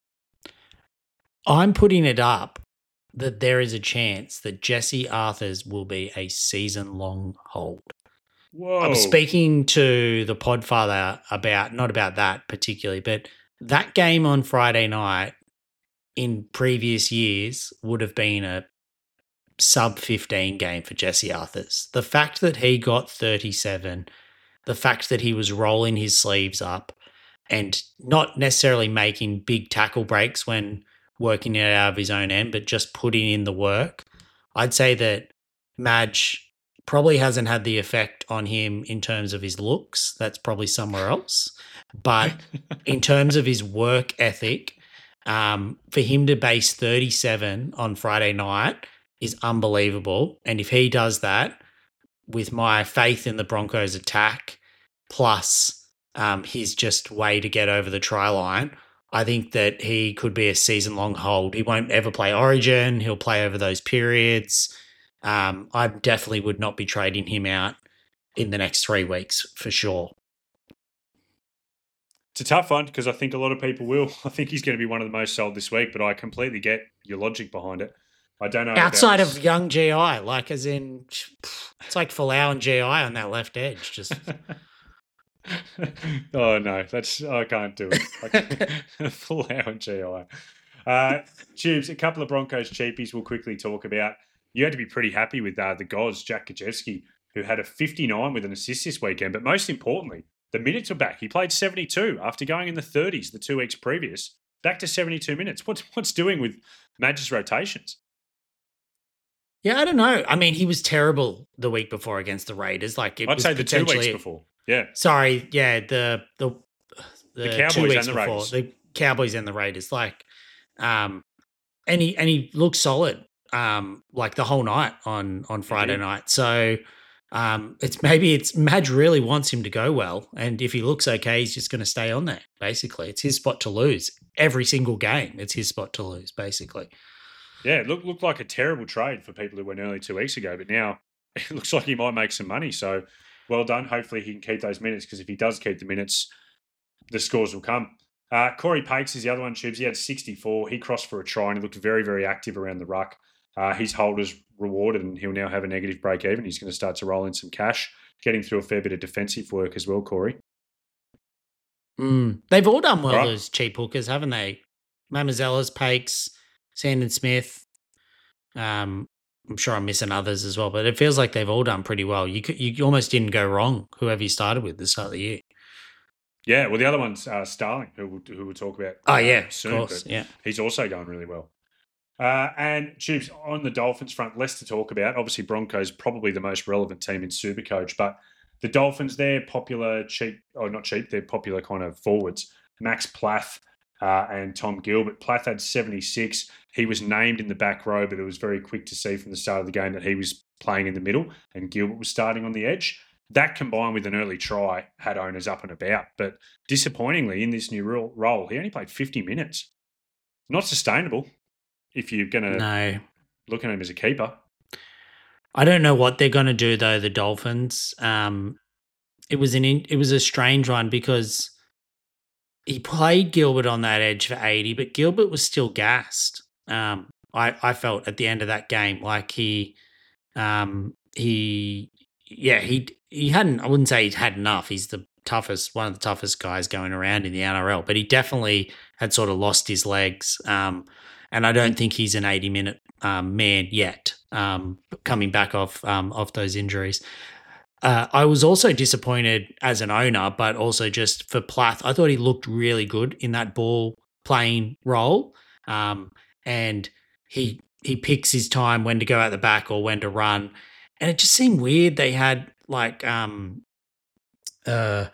I'm putting it up that there is a chance that Jesse Arthurs will be a season-long hold. Whoa. I'm speaking to the Podfather about, not about that particularly, but that game on Friday night in previous years would have been a sub fifteen game for Jesse Arthurs. The fact that he got thirty-seven, the fact that he was rolling his sleeves up and not necessarily making big tackle breaks when working it out of his own end, but just putting in the work. I'd say that Madge probably hasn't had the effect on him in terms of his looks. That's probably somewhere else. But in terms of his work ethic, um, for him to base thirty-seven on Friday night is unbelievable. And if he does that with my faith in the Broncos attack, plus um, his just way to get over the try line, I think that he could be a season-long hold. He won't ever play Origin. He'll play over those periods. Um, I definitely would not be trading him out in the next three weeks for sure. It's a tough one because I think a lot of people will. I think he's going to be one of the most sold this week, but I completely get your logic behind it. I don't know. Outside about of young G I, like as in, it's like Folau and G I on that left edge. Just oh no, that's I can't do it. I can't. Full hour and G I. Uh, Tubes, a couple of Broncos cheapies we'll quickly talk about. You had to be pretty happy with uh, the Goz, Jack Gajewski, who had a fifty-nine with an assist this weekend. But most importantly, the minutes are back. He played seventy-two after going in the thirties the two weeks previous. Back to seventy-two minutes. What's what's doing with Madge's rotations? yeah, I don't know. I mean, he was terrible the week before against the Raiders. Like it I'd was say the two weeks potentially- before. Yeah. Sorry, yeah, the the the, The Cowboys two weeks and the before, Raiders. the Cowboys and the Raiders. Like, um, and he and he looked solid, um, like the whole night on on Friday did. night. So, um, it's maybe it's Madge really wants him to go well, and if he looks okay, he's just going to stay on there. Basically, it's his spot to lose every single game. It's his spot to lose, basically. Yeah, it looked, looked like a terrible trade for people who went early two weeks ago, but now it looks like he might make some money. So well done. Hopefully he can keep those minutes because if he does keep the minutes, the scores will come. Uh, Corey Pakes is the other one, Tubes. He had sixty-four. He crossed for a try and he looked very, very active around the ruck. Uh, his holders rewarded and he'll now have a negative break even. He's going to start to roll in some cash, getting through a fair bit of defensive work as well, Corey. Mm. They've all done well, Right. those cheap hookers, haven't they? Mamazella's, Pakes, Sandon Smith. Um, I'm sure I'm missing others as well, but it feels like they've all done pretty well. You could, you almost didn't go wrong, whoever you started with this start of the year. Yeah, well, the other one's uh, Starling, who we'll, who we'll talk about Oh, uh, yeah, soon. of course, but yeah. he's also going really well. Uh, and Tubes, on the Dolphins front, less to talk about. Obviously, Broncos probably the most relevant team in Supercoach, but the Dolphins, they're popular, cheap, or not cheap, they're popular kind of forwards. Max Plath, uh, and Tom Gilbert. Plath had seventy-six. He was named in the back row, but it was very quick to see from the start of the game that he was playing in the middle and Gilbert was starting on the edge. That combined with an early try had owners up and about. But disappointingly, in this new role, he only played fifty minutes. Not sustainable if you're going to no. look at him as a keeper. I don't know what they're going to do, though, the Dolphins. Um, it was an in, it was a strange one because he played Gilbert on that edge for eighty, but Gilbert was still gassed. Um, I, I felt at the end of that game like he, um, he, yeah, he he hadn't. I wouldn't say he'd had enough. He's the toughest, one of the toughest guys going around in the N R L, but he definitely had sort of lost his legs. Um, and I don't think he's an eighty minute um, man yet. Um, coming back off um, off those injuries. Uh, I was also disappointed as an owner, but also just for Plath. I thought he looked really good in that ball playing role, um, and he he picks his time when to go out the back or when to run, and it just seemed weird. They had like um, uh,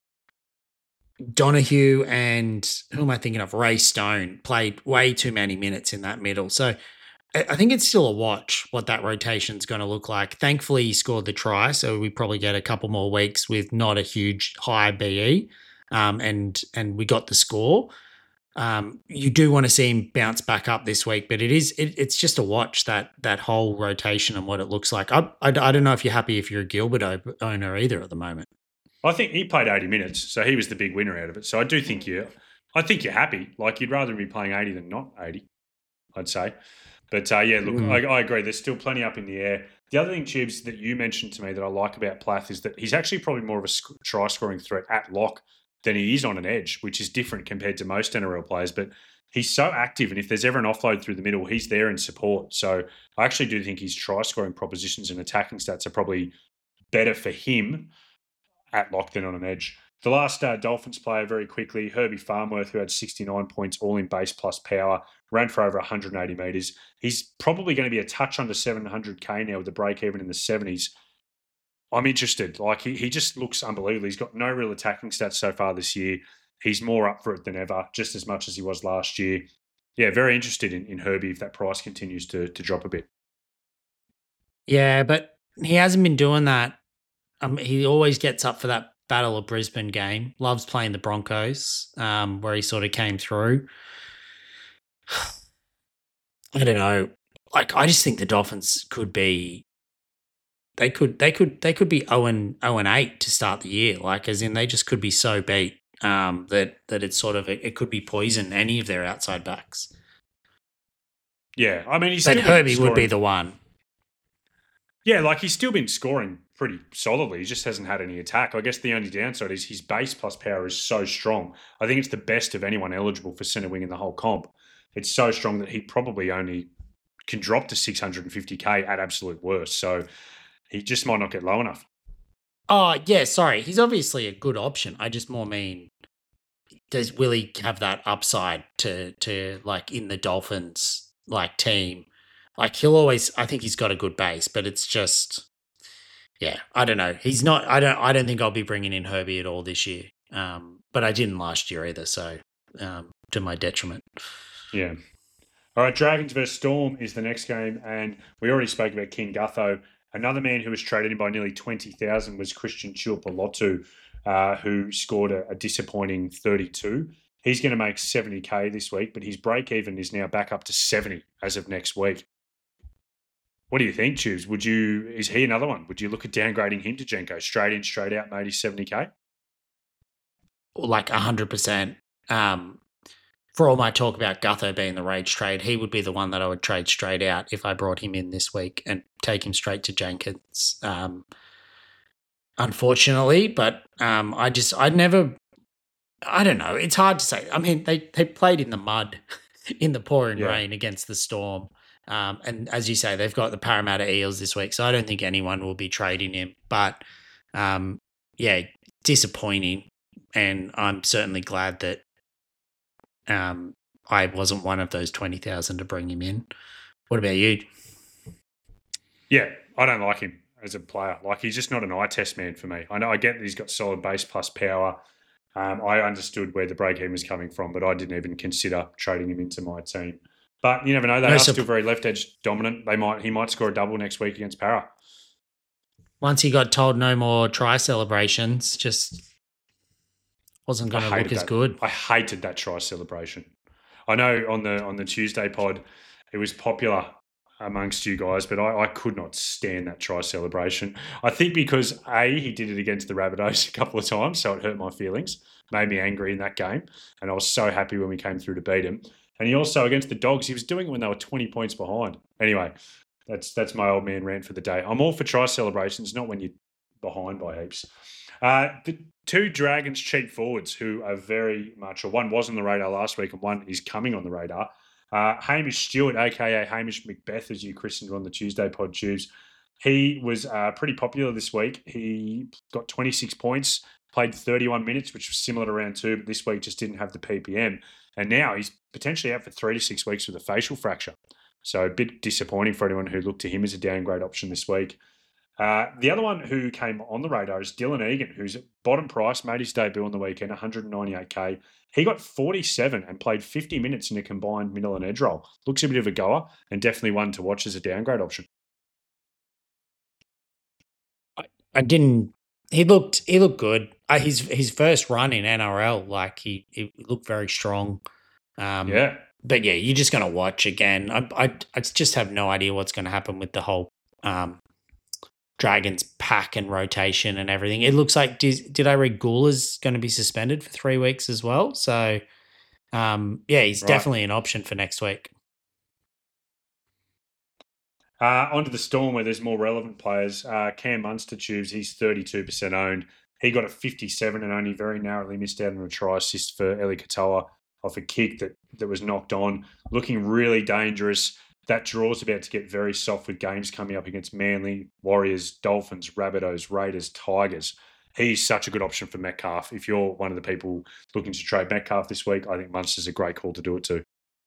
Donahue and who am I thinking of? Ray Stone played way too many minutes in that middle, so. I think it's still a watch what that rotation's going to look like. Thankfully, he scored the try, so we probably get a couple more weeks with not a huge high B E, um, and and we got the score. Um, you do want to see him bounce back up this week, but it is it, it's just a watch that that whole rotation and what it looks like. I, I, I don't know if you're happy if you're a Gilbert owner either at the moment. I think he played eighty minutes, so he was the big winner out of it. So I do think you, I think you're happy. Like you'd rather be playing eighty than not eighty, I'd say. But, uh, yeah, look, mm. I, I agree. There's still plenty up in the air. The other thing, Chibs, that you mentioned to me that I like about Plath is that he's actually probably more of a sc- try-scoring threat at lock than he is on an edge, which is different compared to most N R L players. But he's so active, and if there's ever an offload through the middle, he's there in support. So I actually do think his try-scoring propositions and attacking stats are probably better for him at lock than on an edge. The last uh, Dolphins player, very quickly, Herbie Farnworth, who had sixty-nine points, all in base plus power, ran for over one hundred eighty metres. He's probably going to be a touch under seven hundred K now with the break even in the seventies. I'm interested. Like, he, he just looks unbelievable. He's got no real attacking stats so far this year. He's more up for it than ever, just as much as he was last year. Yeah, very interested in, in Herbie if that price continues to, to drop a bit. Yeah, but he hasn't been doing that. Um, he always gets up for that Battle of Brisbane game. Loves playing the Broncos, um, where he sort of came through. I don't know. Like, I just think the Dolphins could be. They could. They could. They could be zero and zero and eight to start the year. Like, as in, they just could be so beat um, that that it's sort of it, it could be poison any of their outside backs. Yeah, I mean, he's. But Herbie would be the one. Yeah, like he's still been scoring pretty solidly. He just hasn't had any attack. I guess the only downside is his base plus power is so strong. I think it's the best of anyone eligible for centre wing in the whole comp. It's so strong that he probably only can drop to six hundred fifty K at absolute worst. So he just might not get low enough. Oh, yeah, sorry. He's obviously a good option. I just more mean, does will he have that upside to, to like, in the Dolphins, like, team? Like, he'll always, I think he's got a good base, but it's just, yeah, I don't know. He's not, I don't, I don't think I'll be bringing in Herbie at all this year. Um, but I didn't last year either, so um, to my detriment. Yeah. All right, Dragons versus Storm is the next game, and we already spoke about King Gutho. Another man who was traded in by nearly twenty thousand was Christian Chiupolotu, uh, who scored a, a disappointing thirty-two. He's going to make seventy K this week, but his break-even is now back up to seventy as of next week. What do you think, Tubes? Would you, is he another one? Would you look at downgrading him to Jenko straight in, straight out, made his seventy K? Like one hundred percent. Um, for all my talk about Gutho being the rage trade, he would be the one that I would trade straight out if I brought him in this week and take him straight to Jenkins. Um, unfortunately, but um, I just, I'd never, I don't know. It's hard to say. I mean, they, they played in the mud, in the pouring yeah. rain against the Storm. Um, and as you say, they've got the Parramatta Eels this week, so I don't think anyone will be trading him. But, um, yeah, disappointing. And I'm certainly glad that um, I wasn't one of those twenty thousand to bring him in. What about you? Yeah, I don't like him as a player. Like, he's just not an eye test man for me. I know I get that he's got solid base plus power. Um, I understood where the break-even was coming from, but I didn't even consider trading him into my team. But you never know. They No are sup- still very left-edge dominant. They might He might score a double next week against Para. Once he got told no more try celebrations, just wasn't I going to look hated as that. good. I hated that try celebration. I know on the on the Tuesday pod, it was popular amongst you guys, but I, I could not stand that try celebration. I think because A, he did it against the Rabbitohs a couple of times, so it hurt my feelings, made me angry in that game, and I was so happy when we came through to beat him. And he also, against the Dogs, he was doing it when they were twenty points behind. Anyway, that's that's my old man rant for the day. I'm all for try celebrations, not when you're behind by heaps. Uh, the two Dragons cheap forwards who are very much, or one was on the radar last week and one is coming on the radar. Uh, Hamish Stewart, aka Hamish Macbeth, as you christened on the Tuesday pod tubes. He was uh, pretty popular this week. He got twenty-six points, played thirty-one minutes, which was similar to round two, but this week just didn't have the P P M. And now he's potentially out for three to six weeks with a facial fracture. So a bit disappointing for anyone who looked to him as a downgrade option this week. Uh, the other one who came on the radar is Dylan Egan, who's at bottom price, made his debut on the weekend, one hundred ninety-eight K. He got forty-seven and played fifty minutes in a combined middle and edge role. Looks a bit of a goer and definitely one to watch as a downgrade option. I, I didn't. He looked. He looked good. Uh, his his first run in N R L, like he, he looked very strong. Um, yeah, but yeah, you're just gonna watch again. I I, I just have no idea what's going to happen with the whole um, Dragons pack and rotation and everything. It looks like did, did I read Gula's going to be suspended for three weeks as well? So um, yeah, he's right. definitely an option for next week. Uh, onto the Storm where there's more relevant players. Uh, Cam Munster tubes, he's thirty-two percent owned. He got a fifty-seven and only very narrowly missed out on a try assist for Eli Katoa off a kick that, that was knocked on. Looking really dangerous. That draw's about to get very soft with games coming up against Manly, Warriors, Dolphins, Rabbitohs, Raiders, Tigers. He's such a good option for Metcalf. If you're one of the people looking to trade Metcalf this week, I think Munster's a great call to do it too.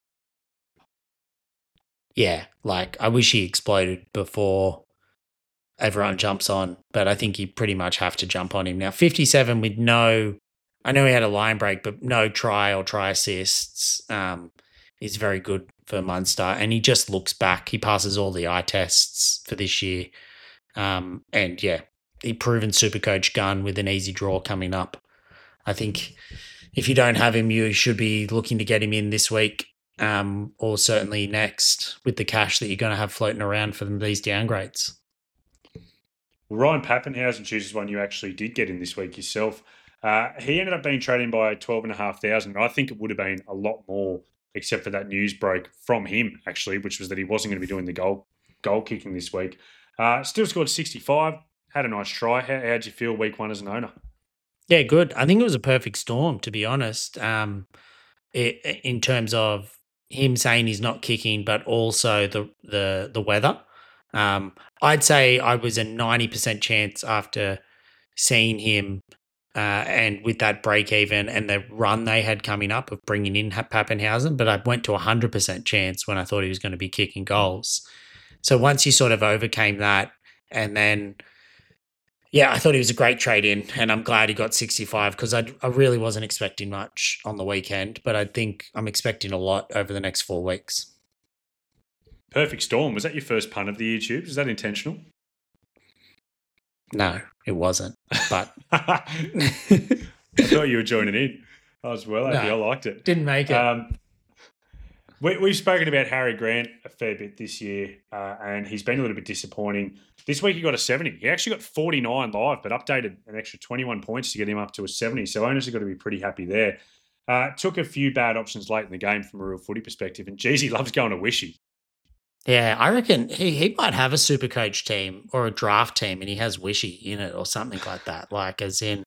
Yeah, like I wish he exploded before everyone jumps on, but I think you pretty much have to jump on him now. fifty-seven with no, I know he had a line break, but no try or try assists um, is very good for Munster. And he just looks back. He passes all the eye tests for this year. Um, and yeah, he proven Supercoach gun with an easy draw coming up. I think if you don't have him, you should be looking to get him in this week. Um, or certainly next with the cash that you're going to have floating around for them, these downgrades. Well, Ryan Pappenhausen chooses one you actually did get in this week yourself. Uh, he ended up being traded in by twelve and a half thousand. I think it would have been a lot more, except for that news break from him, actually, which was that he wasn't going to be doing the goal goal kicking this week. Uh, still scored sixty-five. Had a nice try. How how'd you feel week one as an owner? Yeah, good. I think it was a perfect storm, to be honest. Um, it, in terms of him saying he's not kicking, but also the the the weather. Um, I'd say I was a ninety percent chance after seeing him uh, and with that break even and the run they had coming up of bringing in Pappenhausen, but I went to a one hundred percent chance when I thought he was going to be kicking goals. So once you sort of overcame that and then, yeah, I thought he was a great trade in and I'm glad he got sixty-five because I, I really wasn't expecting much on the weekend, but I think I'm expecting a lot over the next four weeks. Perfect storm. Was that your first pun of the YouTube? Is that intentional? No, it wasn't. But I thought you were joining in. I was well happy. No, I liked it. Didn't make it. Um, we, we've spoken about Harry Grant a fair bit this year, uh, and he's been a little bit disappointing. This week he got a seventy. He actually got forty-nine live, but updated an extra twenty-one points to get him up to a seventy. So owners have got to be pretty happy there. Uh, took a few bad options late in the game from a real footy perspective, and geez, he loves going to Wishy. Yeah, I reckon he, he might have a super coach team or a draft team and he has Wishy in it or something like that. Like as in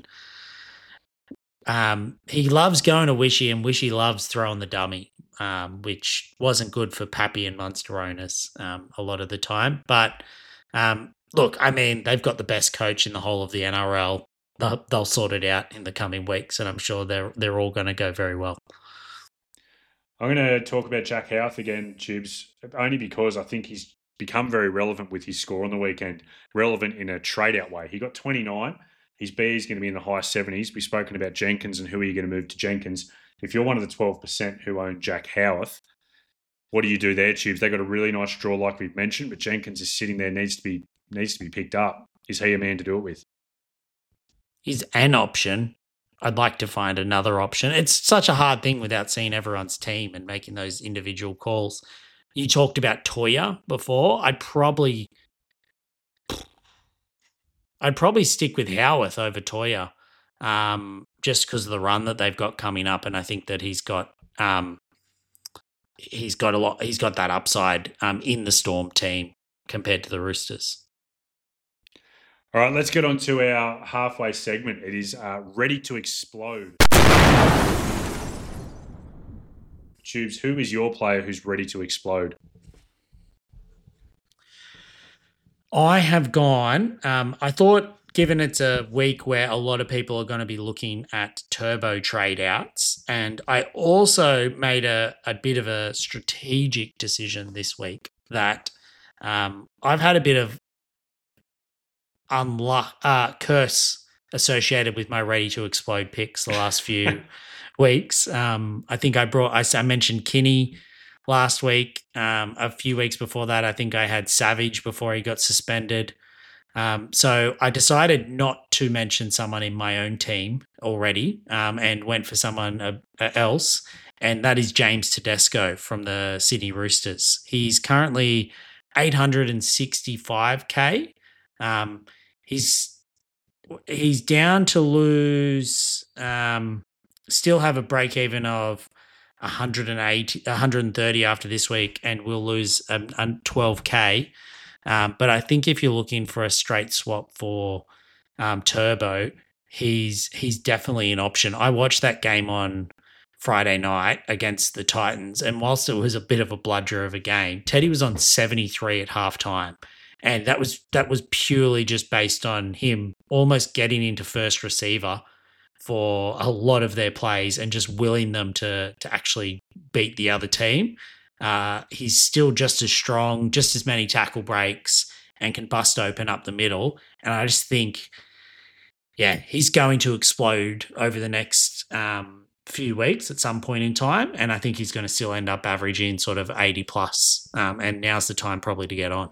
um, he loves going to Wishy and Wishy loves throwing the dummy, um, which wasn't good for Pappy and Munster owners um, a lot of the time. But um, look, I mean, they've got the best coach in the whole of the N R L. They'll, they'll sort it out in the coming weeks and I'm sure they're they're all going to go very well. I'm going to talk about Jack Howarth again, Tubes, only because I think he's become very relevant with his score on the weekend, relevant in a trade-out way. He got twenty-nine. His B is going to be in the high seventies. We've spoken about Jenkins and who are you going to move to Jenkins. If you're one of the twelve percent who own Jack Howarth, what do you do there, Tubes? They got a really nice draw, like we've mentioned, but Jenkins is sitting there, needs to be needs to be picked up. Is he a man to do it with? He's an option. I'd like to find another option. It's such a hard thing without seeing everyone's team and making those individual calls. You talked about Toya before. I'd probably, I'd probably stick with Howarth over Toya, um, just because of the run that they've got coming up, and I think that he's got, um, he's got a lot. He's got that upside um, in the Storm team compared to the Roosters. All right, let's get on to our halfway segment. It is uh, ready to explode. Tubes, who is your player who's ready to explode? I have gone, um, I thought given it's a week where a lot of people are going to be looking at turbo trade outs, and I also made a, a bit of a strategic decision this week that um, I've had a bit of unluck, uh, curse associated with my ready to explode picks the last few weeks. Um, I think I brought, I, I mentioned Kinney last week. Um, a few weeks before that, I think I had Savage before he got suspended. Um, so I decided not to mention someone in my own team already um, and went for someone uh, else, and that is James Tedesco from the Sydney Roosters. He's currently eight hundred sixty-five K. Um, he's he's down to lose, um, still have a break even of one hundred eighty, one hundred thirty after this week, and will lose um, twelve K. Um, but I think if you're looking for a straight swap for um, Turbo, he's he's definitely an option. I watched that game on Friday night against the Titans, and whilst it was a bit of a bludger of a game, Teddy was on seventy-three at halftime. And that was that was purely just based on him almost getting into first receiver for a lot of their plays and just willing them to to actually beat the other team. Uh, he's still just as strong, just as many tackle breaks, and can bust open up the middle. And I just think, yeah, he's going to explode over the next um, few weeks at some point in time. And I think he's going to still end up averaging sort of eighty plus. Um, and now's the time probably to get on.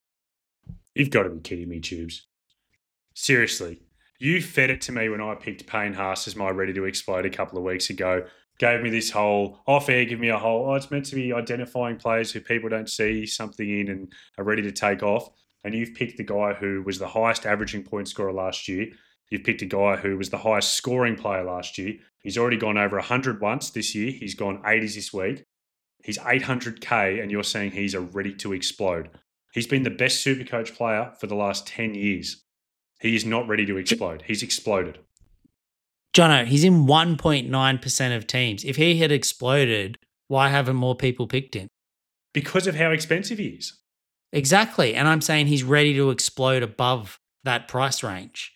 You've got to be kidding me, Tubes. Seriously, you fed it to me when I picked Payne Haas as my ready to explode a couple of weeks ago. Gave me this whole off-air, give me a whole, oh, it's meant to be identifying players who people don't see something in and are ready to take off. And you've picked the guy who was the highest averaging point scorer last year. You've picked a guy who was the highest scoring player last year. He's already gone over one hundred once this year. He's gone eighties this week. He's eight hundred K, and you're saying he's a ready to explode. He's been the best Supercoach player for the last ten years. He is not ready to explode. He's exploded. Jono, he's in one point nine percent of teams. If he had exploded, why haven't more people picked him? Because of how expensive he is. Exactly. And I'm saying he's ready to explode above that price range.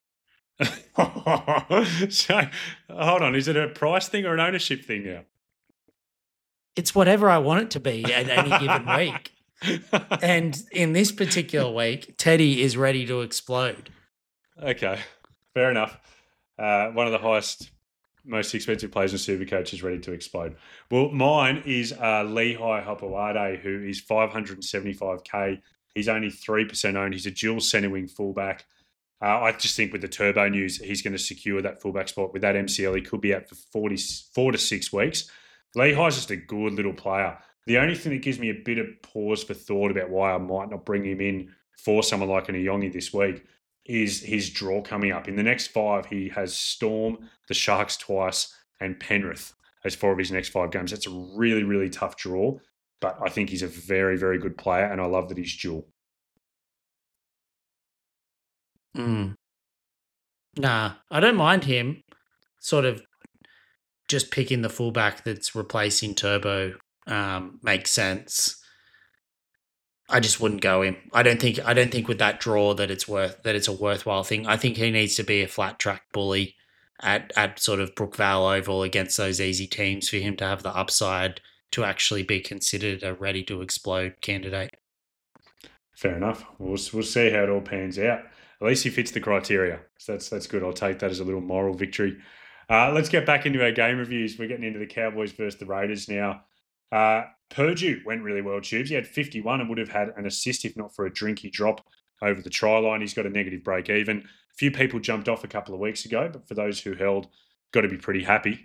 So, hold on. Is it a price thing or an ownership thing now? It's whatever I want it to be at any given week. And in this particular week, Teddy is ready to explode. Okay, fair enough. Uh, one of the highest, most expensive players in Supercoach is ready to explode. Well, mine is uh, Lehigh Hopewade, who is five hundred seventy-five K. He's only three percent owned. He's a dual centre wing fullback. Uh, I just think with the turbo news, he's going to secure that fullback spot. With that M C L, he could be out for forty, four to six weeks. Lehigh's just a good little player. The only thing that gives me a bit of pause for thought about why I might not bring him in for someone like an Iongi this week is his draw coming up. In the next five, he has Storm, the Sharks twice, and Penrith as four of his next five games. That's a really, really tough draw, but I think he's a very, very good player, and I love that he's dual. Mm. Nah, I don't mind him sort of just picking the fullback that's replacing Turbo. Um, makes sense. I just wouldn't go him. I don't think. I don't think with that draw that it's worth that it's a worthwhile thing. I think he needs to be a flat track bully at at sort of Brookvale Oval against those easy teams for him to have the upside to actually be considered a ready to explode candidate. Fair enough. We'll we'll see how it all pans out. At least he fits the criteria. So that's that's good. I'll take that as a little moral victory. Uh, let's get back into our game reviews. We're getting into the Cowboys versus the Raiders now. Uh, Purdue went really well, Tubes. He had fifty-one and would have had an assist if not for a drink he dropped over the try line. He's got a negative break even. A few people jumped off a couple of weeks ago, but for those who held, got to be pretty happy.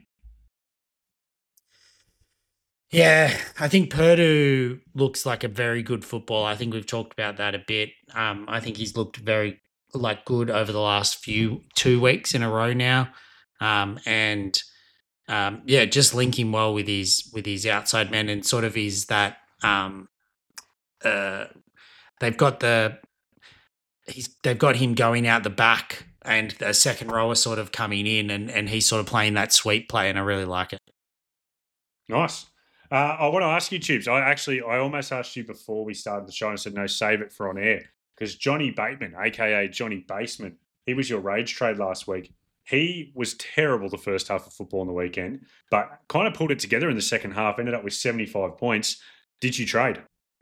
Yeah, I think Purdue looks like a very good football. I think we've talked about that a bit. Um, I think he's looked very like good over the last few two weeks in a row now, um, and um, yeah, just linking well with his with his outside men and sort of is that um, uh, they've got the he's they've got him going out the back and the second rower sort of coming in and and he's sort of playing that sweep play and I really like it. Nice. Uh, I want to ask you, Tubes. I actually, I almost asked you before we started the show and said, no, save it for on air. Because Johnny Bateman, a k a. Johnny Basement, he was your rage trade last week. He was terrible the first half of football on the weekend, but kind of pulled it together in the second half, ended up with seventy-five points. Did you trade?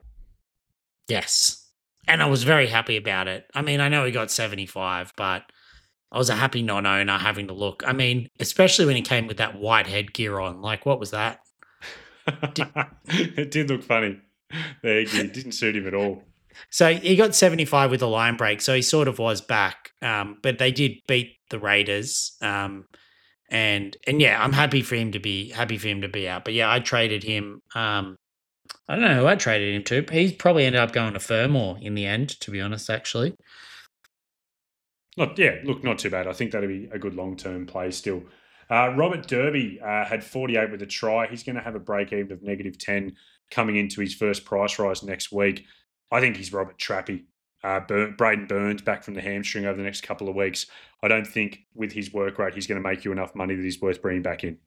Yes. And I was very happy about it. I mean, I know he got seventy-five, but I was a happy non-owner having to look. I mean, especially when he came with that white headgear on. Like, what was that? Did- it did look funny. The headgear didn't suit him at all. So he got seventy-five with a line break, so he sort of was back. Um, but they did beat the Raiders. Um, and and yeah, I'm happy for him to be happy for him to be out. But yeah, I traded him. Um, I don't know who I traded him to. He probably ended up going to Furmore in the end, to be honest, actually. Not, yeah, look, not too bad. I think that'd be a good long-term play still. Uh, Robert Derby uh, had forty-eight with a try. He's going to have a break-even of negative ten coming into his first price rise next week. I think he's Robert Trappy. Uh, Bur- Braden Burns back from the hamstring over the next couple of weeks. I don't think with his work rate he's going to make you enough money that he's worth bringing back in.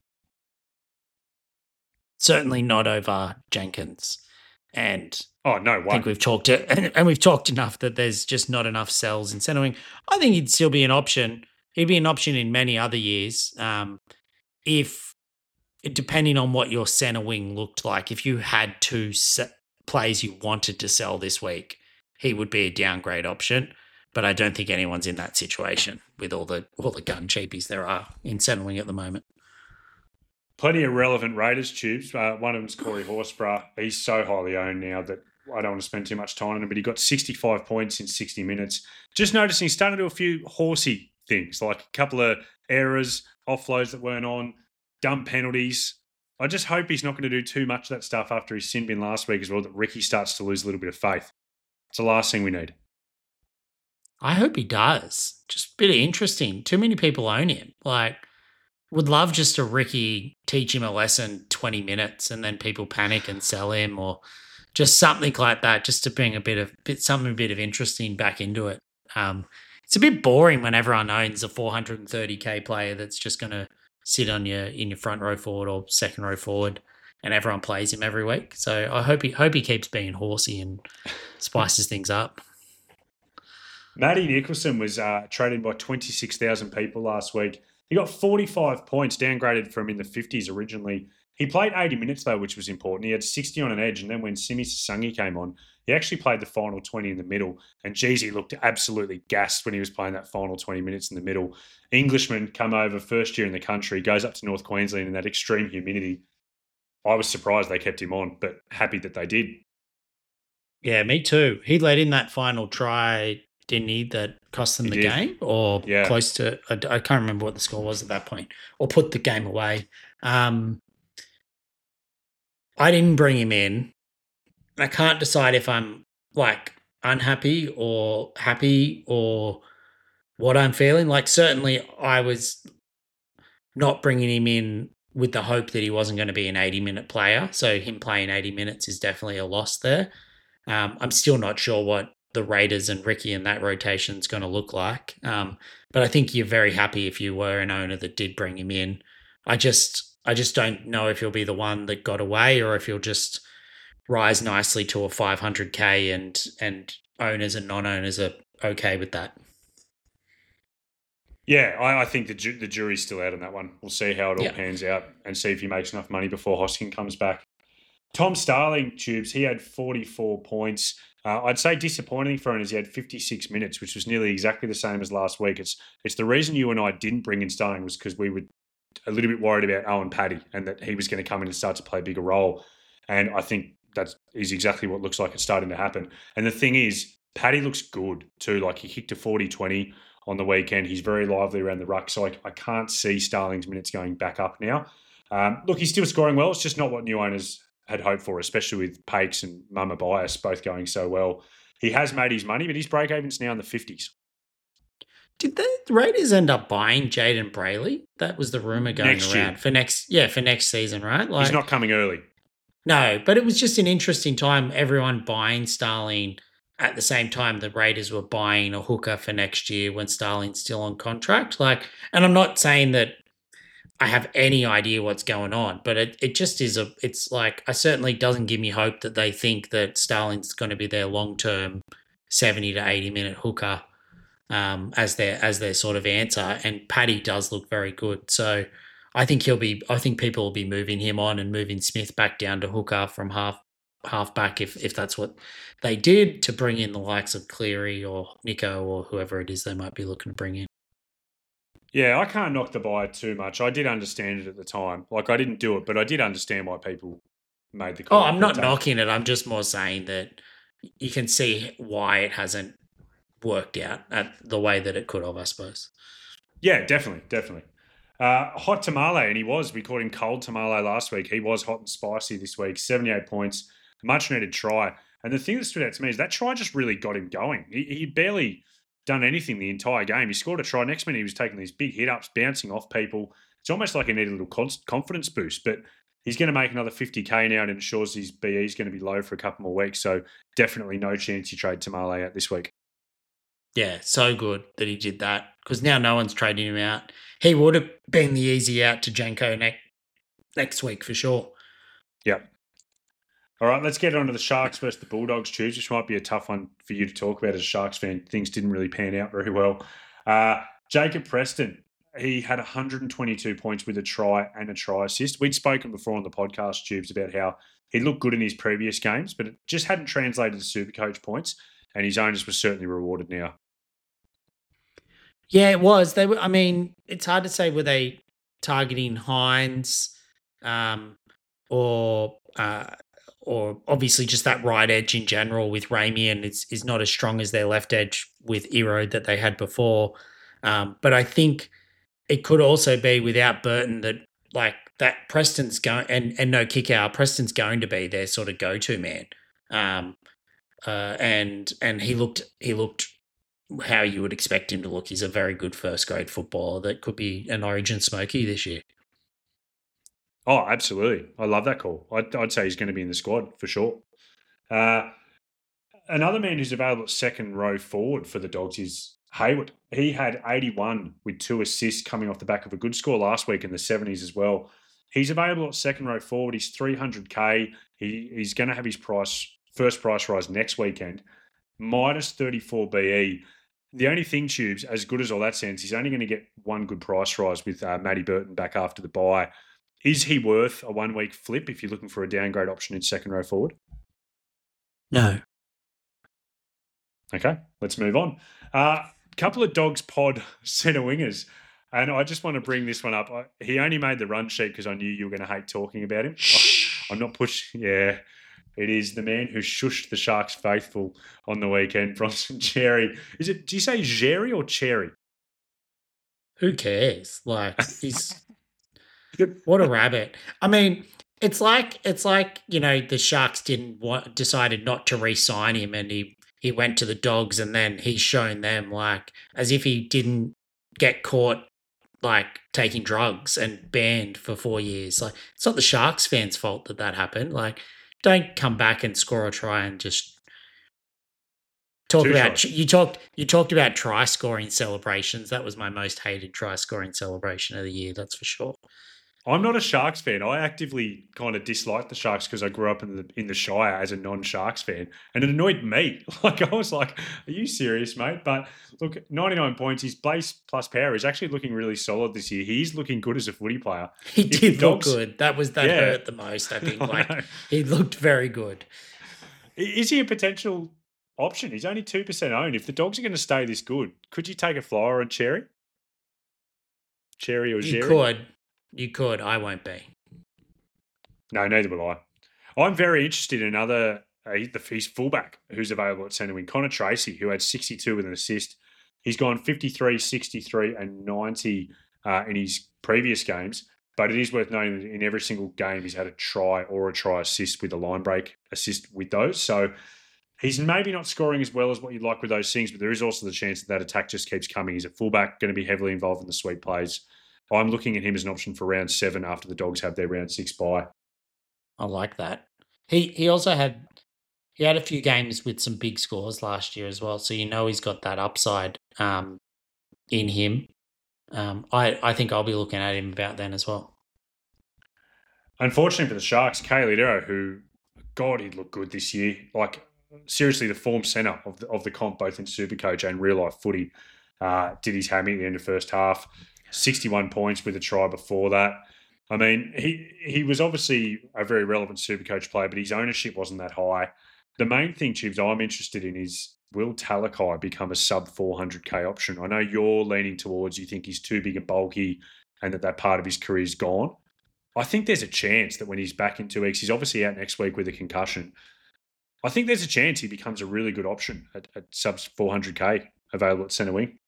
Certainly not over Jenkins. And oh no, I think we've talked it, and, and we've talked enough that there's just not enough cells in centering. I think he'd still be an option. He'd be an option in many other years, um, if depending on what your center wing looked like. If you had two se- plays you wanted to sell this week, he would be a downgrade option. But I don't think anyone's in that situation with all the all the gun cheapies there are in center wing at the moment. Plenty of relevant Raiders, Tubes. Uh, one of them's Corey Horsburgh. He's so highly owned now that I don't want to spend too much time on him, but he got sixty-five points in sixty minutes. Just noticing he's starting to do a few horsey things, like a couple of errors, offloads that weren't on, dumb penalties. I just hope he's not going to do too much of that stuff after his sin bin last week as well, that Ricky starts to lose a little bit of faith. It's the last thing we need. I hope he does. Just a bit of interesting. Too many people own him. Like, would love just a Ricky teach him a lesson twenty minutes and then people panic and sell him, or just something like that, just to bring a bit of bit something a bit of interesting back into it. Um, it's a bit boring when everyone owns a four hundred thirty K player that's just going to sit on your in your front row forward or second row forward, and everyone plays him every week. So I hope he hope he keeps being horsey and spices things up. Matty Nicholson was uh, traded by twenty-six thousand people last week. He got forty-five points, downgraded from in the fifties originally. He played eighty minutes, though, which was important. He had sixty on an edge, and then when Simi Sasangi came on, he actually played the final twenty in the middle. And Jeezy looked absolutely gassed when he was playing that final twenty minutes in the middle. Englishman come over, first year in the country, goes up to North Queensland in that extreme humidity. I was surprised they kept him on, but happy that they did. Yeah, me too. He led in that final try, didn't he, that cost them He the did. game, or Yeah. close to, I, I can't remember what the score was at that point, or put the game away. Um, I didn't bring him in. I can't decide if I'm like unhappy or happy or what I'm feeling. Like, certainly I was not bringing him in with the hope that he wasn't going to be an eighty minute player. So him playing eighty minutes is definitely a loss there. Um, I'm still not sure what the Raiders and Ricky and that rotation is going to look like. Um, but I think you're very happy if you were an owner that did bring him in. I just, I just don't know if he'll be the one that got away or if he'll just rise nicely to a five hundred K and, and owners and non-owners are okay with that. Yeah, I, I think the ju- the jury's still out on that one. We'll see how it all Yeah. pans out and see if he makes enough money before Hoskin comes back. Tom Starling, Tubes, he had forty-four points. Uh, I'd say disappointing for him is he had fifty-six minutes, which was nearly exactly the same as last week. It's it's the reason you and I didn't bring in Starling was because we were a little bit worried about Owen Paddy and that he was going to come in and start to play a bigger role. And I think that is exactly what looks like it's starting to happen. And the thing is, Paddy looks good too. Like he kicked a forty twenty on the weekend. He's very lively around the ruck. So I, I can't see Starling's minutes going back up now. Um, look, he's still scoring well. It's just not what new owners had hoped for, especially with Pakes and Mama Bias both going so well. He has made his money, but his break-even's now in the fifties. Did the Raiders end up buying Jaden Brayley? That was the rumor going Next around year. for next, yeah, for next season, right? Like, he's not coming early. No, but it was just an interesting time. Everyone buying Starling at the same time the Raiders were buying a hooker for next year when Starling's still on contract. Like, and I'm not saying that I have any idea what's going on, but it, it just is a, it's like, I certainly doesn't give me hope that they think that Starling's going to be their long-term seventy to eighty minute hooker um, as their, as their sort of answer. And Paddy does look very good. So I think he'll be, I think people will be moving him on and moving Smith back down to hooker from half, half back if, if that's what they did, to bring in the likes of Cleary or Nico or whoever it is they might be looking to bring in. Yeah, I can't knock the buy too much. I did understand it at the time. Like, I didn't do it, but I did understand why people made the call. Oh, I'm not knocking it. I'm just more saying that you can see why it hasn't worked out at the way that it could have, I suppose. Yeah, definitely, definitely. Uh, hot Tamale, and he was. We called him cold Tamale last week. He was hot and spicy this week. seventy-eight points, much needed try. And the thing that stood out to me is that try just really got him going. He, he barely done anything the entire game. He scored a try. Next minute, he was taking these big hit-ups, bouncing off people. It's almost like he needed a little confidence boost, but he's going to make another fifty K now, and it ensures his B E is going to be low for a couple more weeks. So definitely no chance you trade Tamale out this week. Yeah, so good that he did that, because now no one's trading him out. He would have been the easy out to Janko next next week for sure. Yep. All right, let's get on to the Sharks versus the Bulldogs, Choose, which might be a tough one for you to talk about as a Sharks fan. Things didn't really pan out very well. Uh, Jacob Preston, he had one hundred twenty-two points with a try and a try assist. We'd spoken before on the podcast, Tubes, about how he looked good in his previous games, but it just hadn't translated to Supercoach points, and his owners were certainly rewarded now. Yeah, it was. They were. I mean, it's hard to say, were they targeting Hines um, or uh, or obviously just that right edge in general with Ramian is, is not as strong as their left edge with Erode that they had before. Um, but I think it could also be without Burton that like that Preston's going and, and no kick out, Preston's going to be their sort of go-to man. Um, uh, and and he looked he looked how you would expect him to look. He's a very good first grade footballer that could be an Origin smoky this year. Oh, absolutely. I love that call. I'd, I'd say he's going to be in the squad for sure. Uh, another man who's available at second row forward for the Dogs is Hayward. He had eighty-one with two assists coming off the back of a good score last week in the seventies as well. He's available at second row forward. He's three hundred K. He, he's going to have his price first price rise next weekend. Minus thirty-four B E. The only thing, Tubes, as good as all that sounds, he's only going to get one good price rise with uh, Matty Burton back after the bye. Is he worth a one-week flip if you're looking for a downgrade option in second row forward? No. Okay, let's move on. A uh, couple of Dogs pod centre wingers, and I just want to bring this one up. I, he only made the run sheet because I knew you were going to hate talking about him. I, I'm not pushing. Yeah, it is the man who shushed the Sharks faithful on the weekend, Bronson Cherry. Is it? Do you say Jerry or Cherry? Who cares? Like he's what a rabbit. I mean, it's like it's like you know the Sharks didn't want decided not to re-sign him, and he he went to the Dogs, and then he's shown them like as if he didn't get caught like taking drugs and banned for four years. Like it's not the Sharks fans' fault that that happened. Like don't come back and score a try and just talk Two about shots. you talked you talked about try scoring celebrations. That was my most hated try scoring celebration of the year. That's for sure. I'm not a Sharks fan. I actively kind of dislike the Sharks because I grew up in the in the Shire as a non-Sharks fan, and it annoyed me. Like I was like, "Are you serious, mate?" But look, ninety-nine points. His base plus power is actually looking really solid this year. He's looking good as a footy player. He If did the look Dogs- good. That was that Yeah. hurt the most, I think. I Like know. he looked very good. I- Is he a potential option? He's only two percent owned. If the Dogs are going to stay this good, could you take a flyer on Cherry? Cherry or You Jerry? could. You could. I won't be. No, neither will I. I'm very interested in another, uh, he- the his fullback who's available at centre wing, Connor Tracy, who had sixty-two with an assist. He's gone fifty-three, sixty-three, and ninety uh, in his previous games. But it is worth noting that in every single game, he's had a try or a try assist with a line break assist with those. So he's maybe not scoring as well as what you'd like with those things, but there is also the chance that that attack just keeps coming. He's a fullback, going to be heavily involved in the sweep plays. I'm looking at him as an option for round seven after the Dogs have their round six bye. I like that. He he also had he had a few games with some big scores last year as well, so you know he's got that upside um, in him. Um, I I think I'll be looking at him about then as well. Unfortunately for the Sharks, Kay Lidero, who, God, he'd look good this year. Like, seriously, the form centre of the, of the comp, both in Supercoach and real life footy, uh, did his hammy at the end of first half. sixty-one points with a try before that. I mean, he he was obviously a very relevant Supercoach player, but his ownership wasn't that high. The main thing, Chibs, I'm interested in is, will Talakai become a sub four hundred K option? I know you're leaning towards you think he's too big and bulky and that that part of his career is gone. I think there's a chance that when he's back in two weeks, he's obviously out next week with a concussion. I think there's a chance he becomes a really good option at, at sub four hundred K available at centre wing.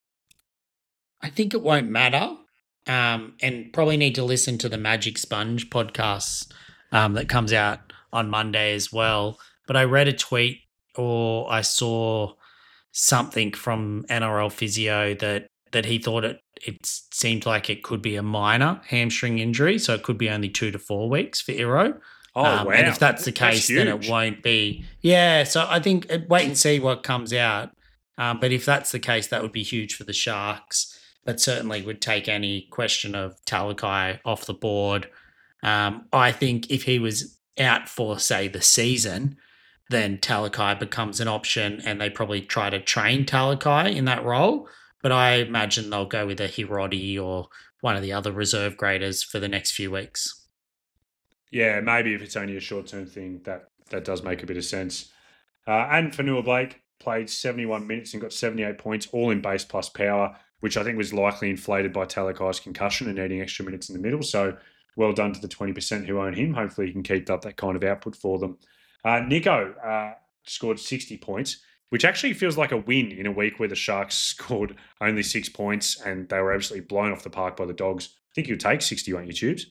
I think it won't matter, um, and probably need to listen to the Magic Sponge podcast um, that comes out on Monday as well. But I read a tweet or I saw something from N R L Physio that that he thought it it seemed like it could be a minor hamstring injury, so it could be only two to four weeks for Iro. Oh, um, wow. And if that's the That's case, then it huge. won't be. Yeah, so I think uh, wait and see what comes out. Um, but if that's the case, that would be huge for the Sharks. But certainly would take any question of Talakai off the board. Um, I think if he was out for, say, the season, then Talakai becomes an option and they probably try to train Talakai in that role. But I imagine they'll go with a Hiroti or one of the other reserve graders for the next few weeks. Yeah, maybe if it's only a short-term thing, that, that does make a bit of sense. Uh, and Fanua Blake played seventy-one minutes and got seventy-eight points, all in base plus power, which I think was likely inflated by Talakai's concussion and needing extra minutes in the middle. So well done to the twenty percent who own him. Hopefully he can keep up that kind of output for them. Uh, Nico uh, scored sixty points, which actually feels like a win in a week where the Sharks scored only six points and they were absolutely blown off the park by the Dogs. I think you'll take sixty, won't you, Tubes?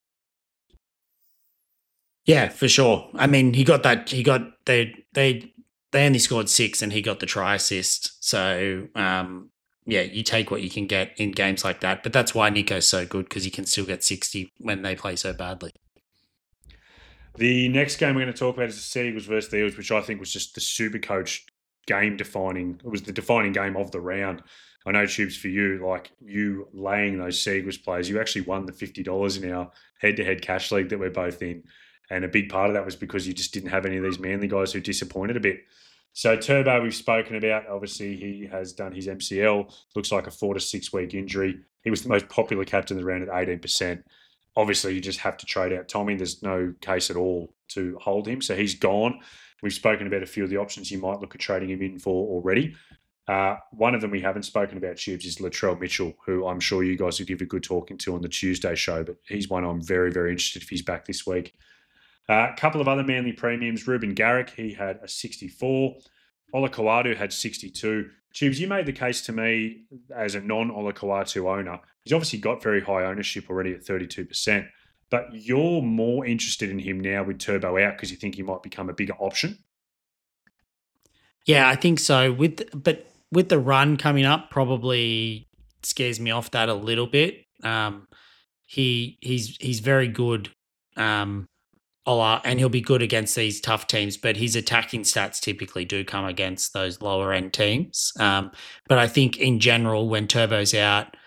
Yeah, for sure. I mean, he got that. He got they they they only scored six, and he got the try assist. So um, yeah, you take what you can get in games like that. But that's why Nico's so good, because he can still get sixty when they play so badly. The next game we're going to talk about is the Sea Eagles versus the Eels, which I think was just the Supercoach game defining. It was the defining game of the round. I know, Tubes, for you, like you laying those Sea Eagles players, you actually won the fifty dollars in our head-to-head cash league that we're both in. And a big part of that was because you just didn't have any of these Manly guys who disappointed a bit. So Turbo, we've spoken about. Obviously, he has done his M C L. Looks like a four to six week injury. He was the most popular captain of the round at eighteen percent. Obviously, you just have to trade out Tommy. There's no case at all to hold him. So he's gone. We've spoken about a few of the options you might look at trading him in for already. Uh, one of them we haven't spoken about, Tubes, is Latrell Mitchell, who I'm sure you guys will give a good talking to on the Tuesday show. But he's one I'm very, very interested if he's back this week. Uh, a couple of other Manly premiums. Ruben Garrick, he had a sixty-four. Ola Kawadu had sixty-two. Tubes, you made the case to me as a non-Ola Kawatu owner. He's obviously got very high ownership already at thirty-two percent. But you're more interested in him now with Turbo out because you think he might become a bigger option? Yeah, I think so. With But with the run coming up, probably scares me off that a little bit. Um, he he's he's very good. Um, Ola, and he'll be good against these tough teams, but his attacking stats typically do come against those lower end teams. Um, but I think in general, when Turbo's out,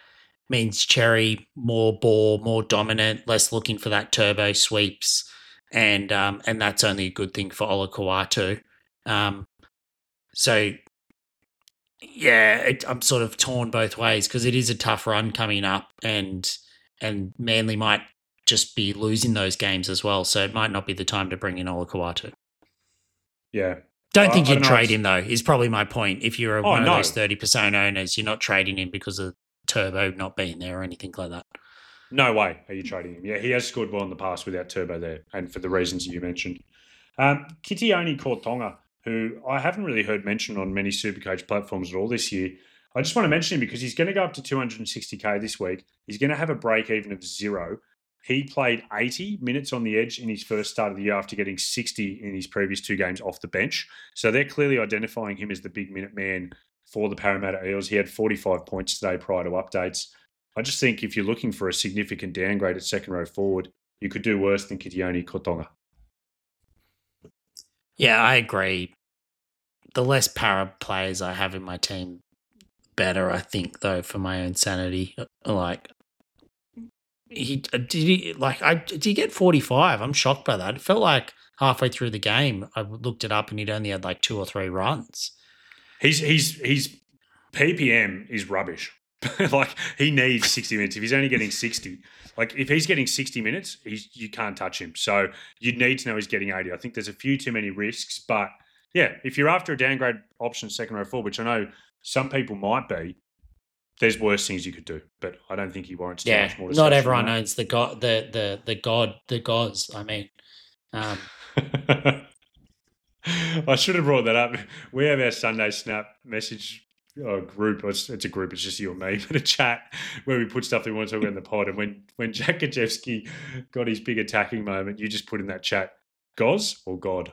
means Cherry more ball, more dominant, less looking for that turbo sweeps, and um, and that's only a good thing for Olakau'atu. Um, so, yeah, it, I'm sort of torn both ways because it is a tough run coming up, and and Manly might just be losing those games as well. So it might not be the time to bring in Olakau'atu. Yeah. Don't think I, you'd I trade him, though, is probably my point. If you're oh, one no. of those thirty percent owners, you're not trading him because of Turbo not being there or anything like that. No way are you trading him. Yeah, he has scored well in the past without Turbo there, and for the reasons you mentioned. Um, Kitione Kortonga, who I haven't really heard mentioned on many Supercoach platforms at all this year. I just want to mention him because he's going to go up to two hundred sixty K this week. He's going to have a break even of zero. He played eighty minutes on the edge in his first start of the year after getting sixty in his previous two games off the bench. So they're clearly identifying him as the big minute man for the Parramatta Eels. He had forty-five points today prior to updates. I just think if you're looking for a significant downgrade at second row forward, you could do worse than Kitione Kortonga. Yeah, I agree. The less para players I have in my team, better, I think, though, for my own sanity. Like, he did he like I did he get forty-five? I'm shocked by that. It felt like halfway through the game, I looked it up and he'd only had like two or three runs. He's he's he's P P M is rubbish. Like, he needs sixty minutes. If he's only getting sixty, like if he's getting sixty minutes, he's you can't touch him. So you need to know he's getting eighty. I think there's a few too many risks, but yeah, if you're after a downgrade option second row forward, which I know some people might be, there's worse things you could do, but I don't think he warrants too Yeah, much more. not everyone owns the god, the the the god, the gods. I mean, um, I should have brought that up. We have our Sunday Snap message uh, group. It's, it's a group. It's just you and me, but a chat where we put stuff that we want to talk about in the pod. And when when Jack Gajewski got his big attacking moment, you just put in that chat, "Goz" or "God,"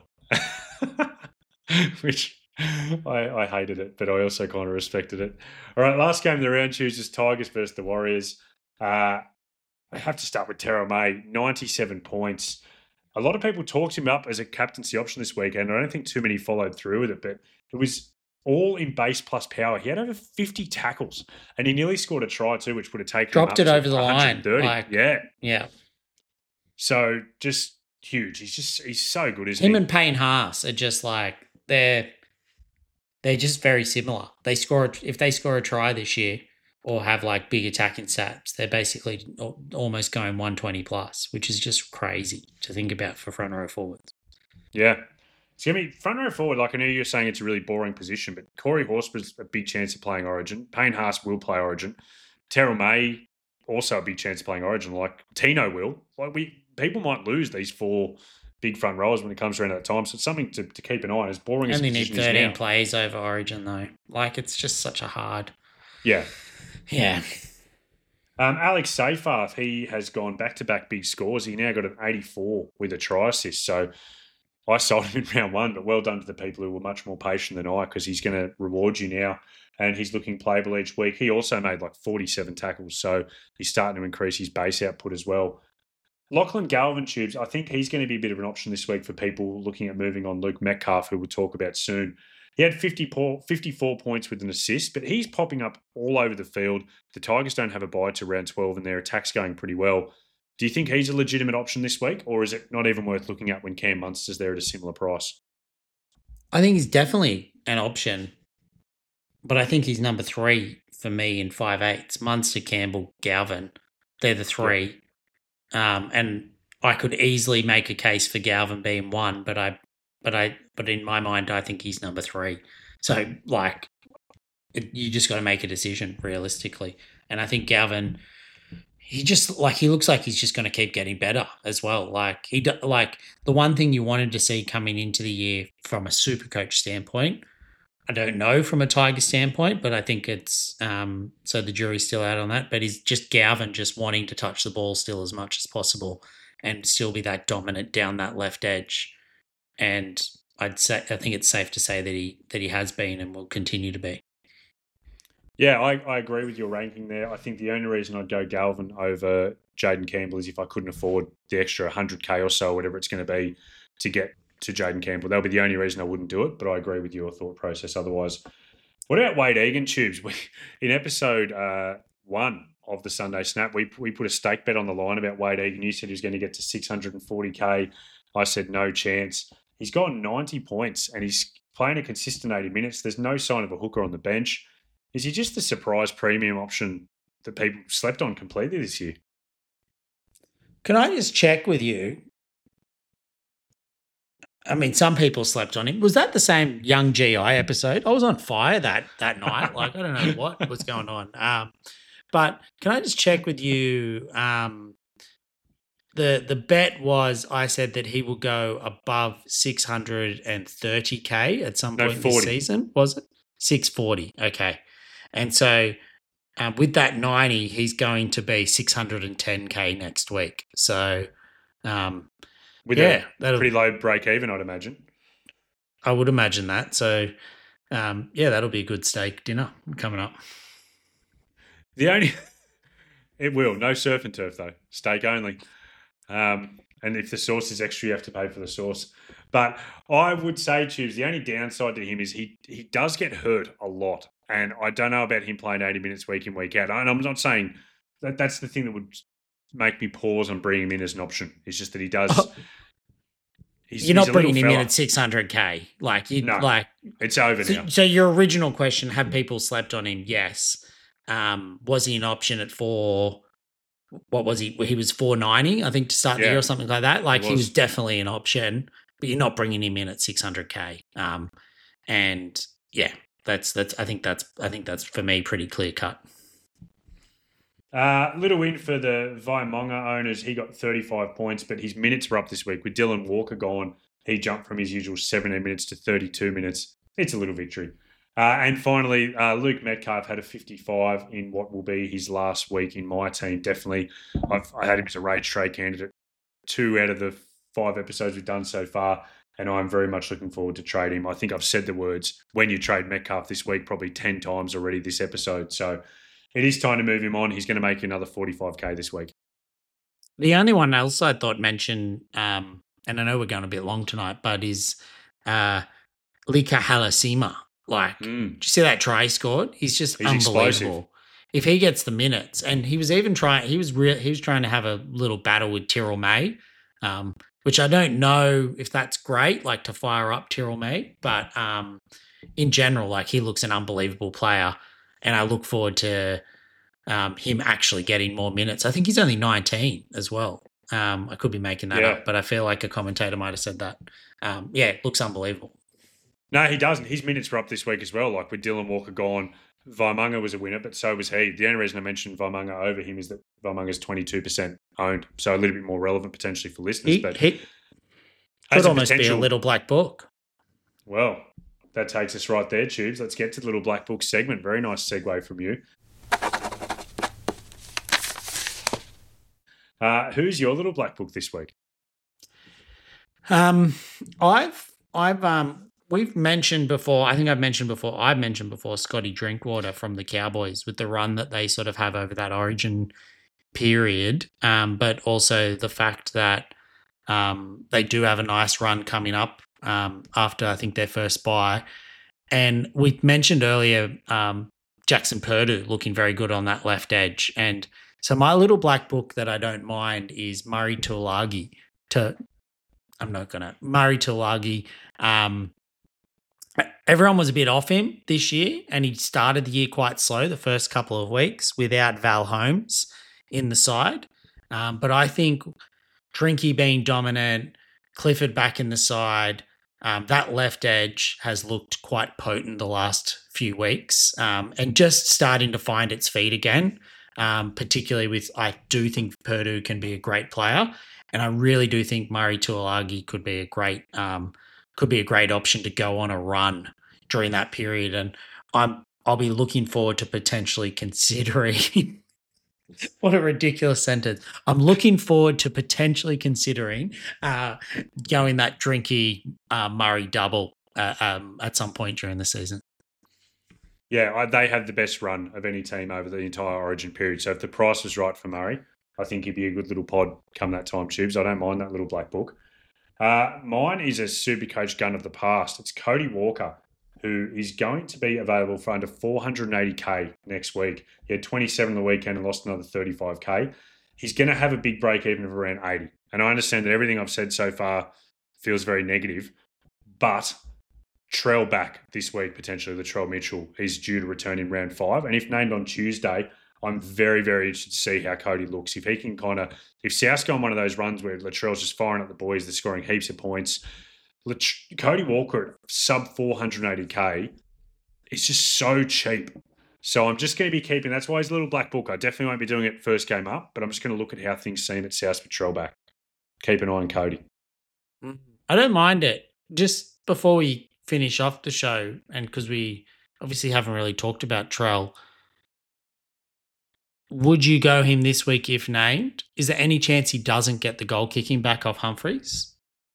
which. I, I hated it, but I also kind of respected it. All right, last game of the round chooses Tigers versus the Warriors. Uh, I have to start with Terrell May, ninety-seven points. A lot of people talked him up as a captaincy option this weekend. I don't think too many followed through with it, but it was all in base plus power. He had over fifty tackles, and he nearly scored a try too, which would have taken dropped him it up over to the line. Like, yeah, yeah. So just huge. He's just he's so good, isn't him he? Him and Payne Haas are just like they're. They're just very similar. They score if they score a try this year or have like big attacking stats, they're basically almost going one twenty plus, which is just crazy to think about for front row forwards. Yeah. It's going to be front row forward. Like I know you're saying it's a really boring position, but Corey Horsburgh's a big chance of playing Origin. Payne Haas will play Origin. Terrell May also a big chance of playing Origin. Like Tino will. Like we people might lose these four big front rowers when it comes around that time. So it's something to, to keep an eye on. As boring as only the need position thirteen is now. plays over Origin though. Like it's just such a hard. Yeah. Yeah. Um, Alex Seyfarth, he has gone back-to-back big scores. He now got an eighty-four with a try assist. So I sold him in round one, but well done to the people who were much more patient than I because he's going to reward you now and he's looking playable each week. He also made like forty-seven tackles, so he's starting to increase his base output as well. Lachlan Galvin Tubes, I think he's going to be a bit of an option this week for people looking at moving on Luke Metcalf, who we'll talk about soon. He had fifty-four points with an assist, but he's popping up all over the field. The Tigers don't have a bye to round twelve and their attack's going pretty well. Do you think he's a legitimate option this week, or is it not even worth looking at when Cam Munster's there at a similar price? I think he's definitely an option, but I think he's number three for me in five eights. Munster, Campbell, Galvin, they're the three. Yeah. Um, and I could easily make a case for Galvin being one, but I, but I, but in my mind, I think he's number three. So, like, it, you just got to make a decision realistically. And I think Galvin, he just like he looks like he's just going to keep getting better as well. Like he, like the one thing you wanted to see coming into the year from a Supercoach standpoint. I don't know from a Tiger standpoint, but I think it's um, so the jury's still out on that. But he's just Galvin just wanting to touch the ball still as much as possible and still be that dominant down that left edge. And I'd say I think it's safe to say that he that he has been and will continue to be. Yeah, I, I agree with your ranking there. I think the only reason I'd go Galvin over Jaden Campbell is if I couldn't afford the extra one hundred K or so, whatever it's going to be, to get to Jaden Campbell. That would be the only reason I wouldn't do it, but I agree with your thought process otherwise. What about Wade Egan Tubes? We, in episode uh, one of the Sunday Snap. We we put a stake bet on the line about Wade Egan. You said he was going to get to six hundred forty K. I said no chance. He's got ninety points and he's playing a consistent eighty minutes. There's no sign of a hooker on the bench. Is he just a surprise premium option that people slept on completely this year? Can I just check with you? I mean, some people slept on him. Was that the same Young G I episode? I was on fire that that night. Like, I don't know what was going on. Um, but can I just check with you? Um, the the bet was I said that he will go above six hundred thirty K at some No, point this forty. season. Was it six forty? Okay, and so um, with that ninety, he's going to be six hundred ten K next week. So. Um, With yeah, a that'll, pretty low break even, I'd imagine. I would imagine that. So, um, yeah, that'll be a good steak dinner coming up. The only it will no surf and turf though, steak only. Um, and if the sauce is extra, you have to pay for the sauce. But I would say, Tubes, the only downside to him is he he does get hurt a lot, and I don't know about him playing eighty minutes week in week out. And I'm not saying that that's the thing that would make me pause on bringing him in as an option. It's just that he does. Oh, he's, you're he's not bringing him fella. in at six hundred K. Like, you No, like it's over so, now. so your original question, have people slept on him? Yes. Um, was he an option at four? What was he? He was four ninety, I think, to start the Yeah, year or something like that. Like, he he was. was definitely an option, but you're not bringing him in at six hundred K. Um, and yeah, that's that's. I think that's. I think that's for me pretty clear cut. Uh, little win for the Vaimonga owners. He got thirty-five points, but his minutes were up this week. With Dylan Walker gone, he jumped from his usual seventeen minutes to thirty-two minutes. It's a little victory. Uh, and finally, uh, Luke Metcalf had a fifty-five in what will be his last week in my team. Definitely, I've, I had him as a rage trade candidate. Two out of the five episodes we've done so far, and I'm very much looking forward to trading him. I think I've said the words, when you trade Metcalf this week, probably ten times already this episode. So it is time to move him on. He's going to make another forty-five K this week. The only one else I thought mention, um, and I know we're going a bit long tonight, but is uh, Lika Halasima. Like, Mm. did you see that try he scored? He's just He's unbelievable. explosive. If he gets the minutes, and he was even trying, he was real, he was trying to have a little battle with Tyrrell May, um, which I don't know if that's great, like to fire up Tyrrell May, but um, in general, like he looks an unbelievable player, and I look forward to um, him actually getting more minutes. I think he's only nineteen as well. Um, I could be making that Yeah. up, but I feel like a commentator might have said that. Um, yeah, it looks unbelievable. No, he doesn't. His minutes were up this week as well. Like with Dylan Walker gone, Vaimunga was a winner, but so was he. The only reason I mentioned Vaimunga over him is that Vaimunga's twenty-two percent owned, so a little bit more relevant potentially for listeners. He, but he as could almost be a potential- little black book. Well, that takes us right there, Tubes. Let's get to the little black book segment. Very nice segue from you. Uh, who's your little black book this week? Um, I've, I've, um, we've mentioned before. I think I've mentioned before. I've mentioned before Scotty Drinkwater from the Cowboys with the run that they sort of have over that Origin period. Um, but also the fact that um they do have a nice run coming up um after I think their first bye. And we mentioned earlier um Jackson Purdue looking very good on that left edge. And so my little black book that I don't mind is Murray Tuilagi. To I'm not gonna Murray Tuilagi. Um, everyone was a bit off him this year, and he started the year quite slow the first couple of weeks without Val Holmes in the side. Um, but I think Trinky being dominant, Clifford back in the side, um, that left edge has looked quite potent the last few weeks, um, and just starting to find its feet again. Um, particularly with, I do think Purdue can be a great player, and I really do think Murray Tuilagi could be a great, um, could be a great option to go on a run during that period. And I'm, I'll be looking forward to potentially considering. What a ridiculous sentence! I'm looking forward to potentially considering uh, going that Drinky uh, Murray double uh, um, at some point during the season. Yeah, I, they have the best run of any team over the entire Origin period. So if the price was right for Murray, I think he'd be a good little pod come that time, Tubes. I don't mind that little black book. Uh, mine is a super coach gun of the past. It's Cody Walker, who is going to be available for under four hundred eighty K next week. He had twenty-seven on the weekend and lost another thirty-five K. He's going to have a big break even of around eighty. And I understand that everything I've said so far feels very negative, but Trell back this week, potentially, Latrell Mitchell is due to return in round five. And if named on Tuesday, I'm very, very interested to see how Cody looks. If he can kind of, if South's go on one of those runs where Latrell's just firing at the boys, they're scoring heaps of points, Cody Walker at sub four hundred eighty K is just so cheap. So I'm just going to be keeping, that's why he's a little black book. I definitely won't be doing it first game up, but I'm just going to look at how things seem at South with Trell back. Keep an eye on Cody. I don't mind it. Just before we finish off the show, and because we obviously haven't really talked about Trell, would you go him this week if named? Is there any chance he doesn't get the goal kicking back off Humphreys?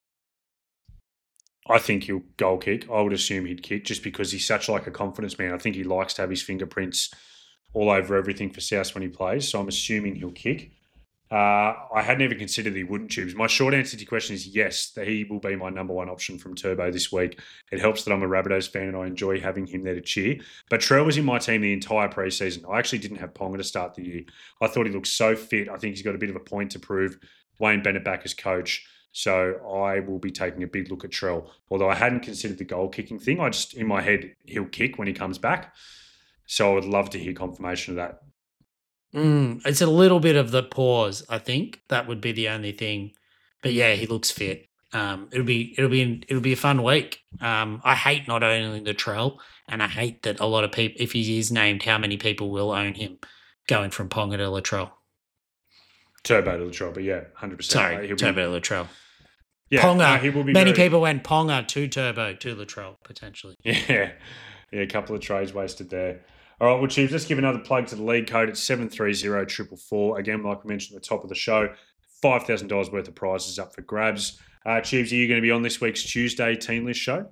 I think he'll goal kick. I would assume he'd kick just because he's such like a confidence man. I think he likes to have his fingerprints all over everything for South when he plays. So I'm assuming he'll kick. Uh, I hadn't even considered that he wouldn't choose. My short answer to your question is yes, that he will be my number one option from Turbo this week. It helps that I'm a Rabbitohs fan and I enjoy having him there to cheer. But Trell was in my team the entire preseason. I actually didn't have Ponga to start the year. I thought he looked so fit. I think he's got a bit of a point to prove. Wayne Bennett back as coach. So I will be taking a big look at Trell. Although I hadn't considered the goal kicking thing. I just, in my head, he'll kick when he comes back. So I would love to hear confirmation of that. Mm, it's a little bit of the pause, I think. That would be the only thing. But yeah, he looks fit. Um, it'll be it'll be it'll be a fun week. Um, I hate not owning the Trell, and I hate that a lot of people, if he is named, how many people will own him going from Ponga to Latrell. Turbo to Latrell, but yeah, one hundred percent. Sorry, He'll Turbo be, to Latrell. Yeah, Ponga. No, he will be many very, people went Ponga to Turbo to Latrell, potentially. Yeah, yeah, a couple of trades wasted there. All right, well, Chiefs, let's give another plug to the league code. It's seven three zero four four. Again, like we mentioned at the top of the show, five thousand dollars worth of prizes up for grabs. Uh, Chiefs, are you going to be on this week's Tuesday team list show?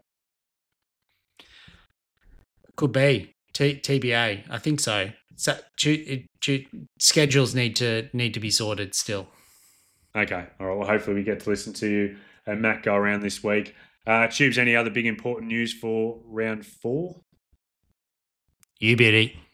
Could be. T- TBA, I think so. So it, it, schedules need to need to be sorted still. Okay. All right. Well, hopefully we get to listen to you and Matt go around this week. Uh, Tubes, any other big important news for round four? You bet it.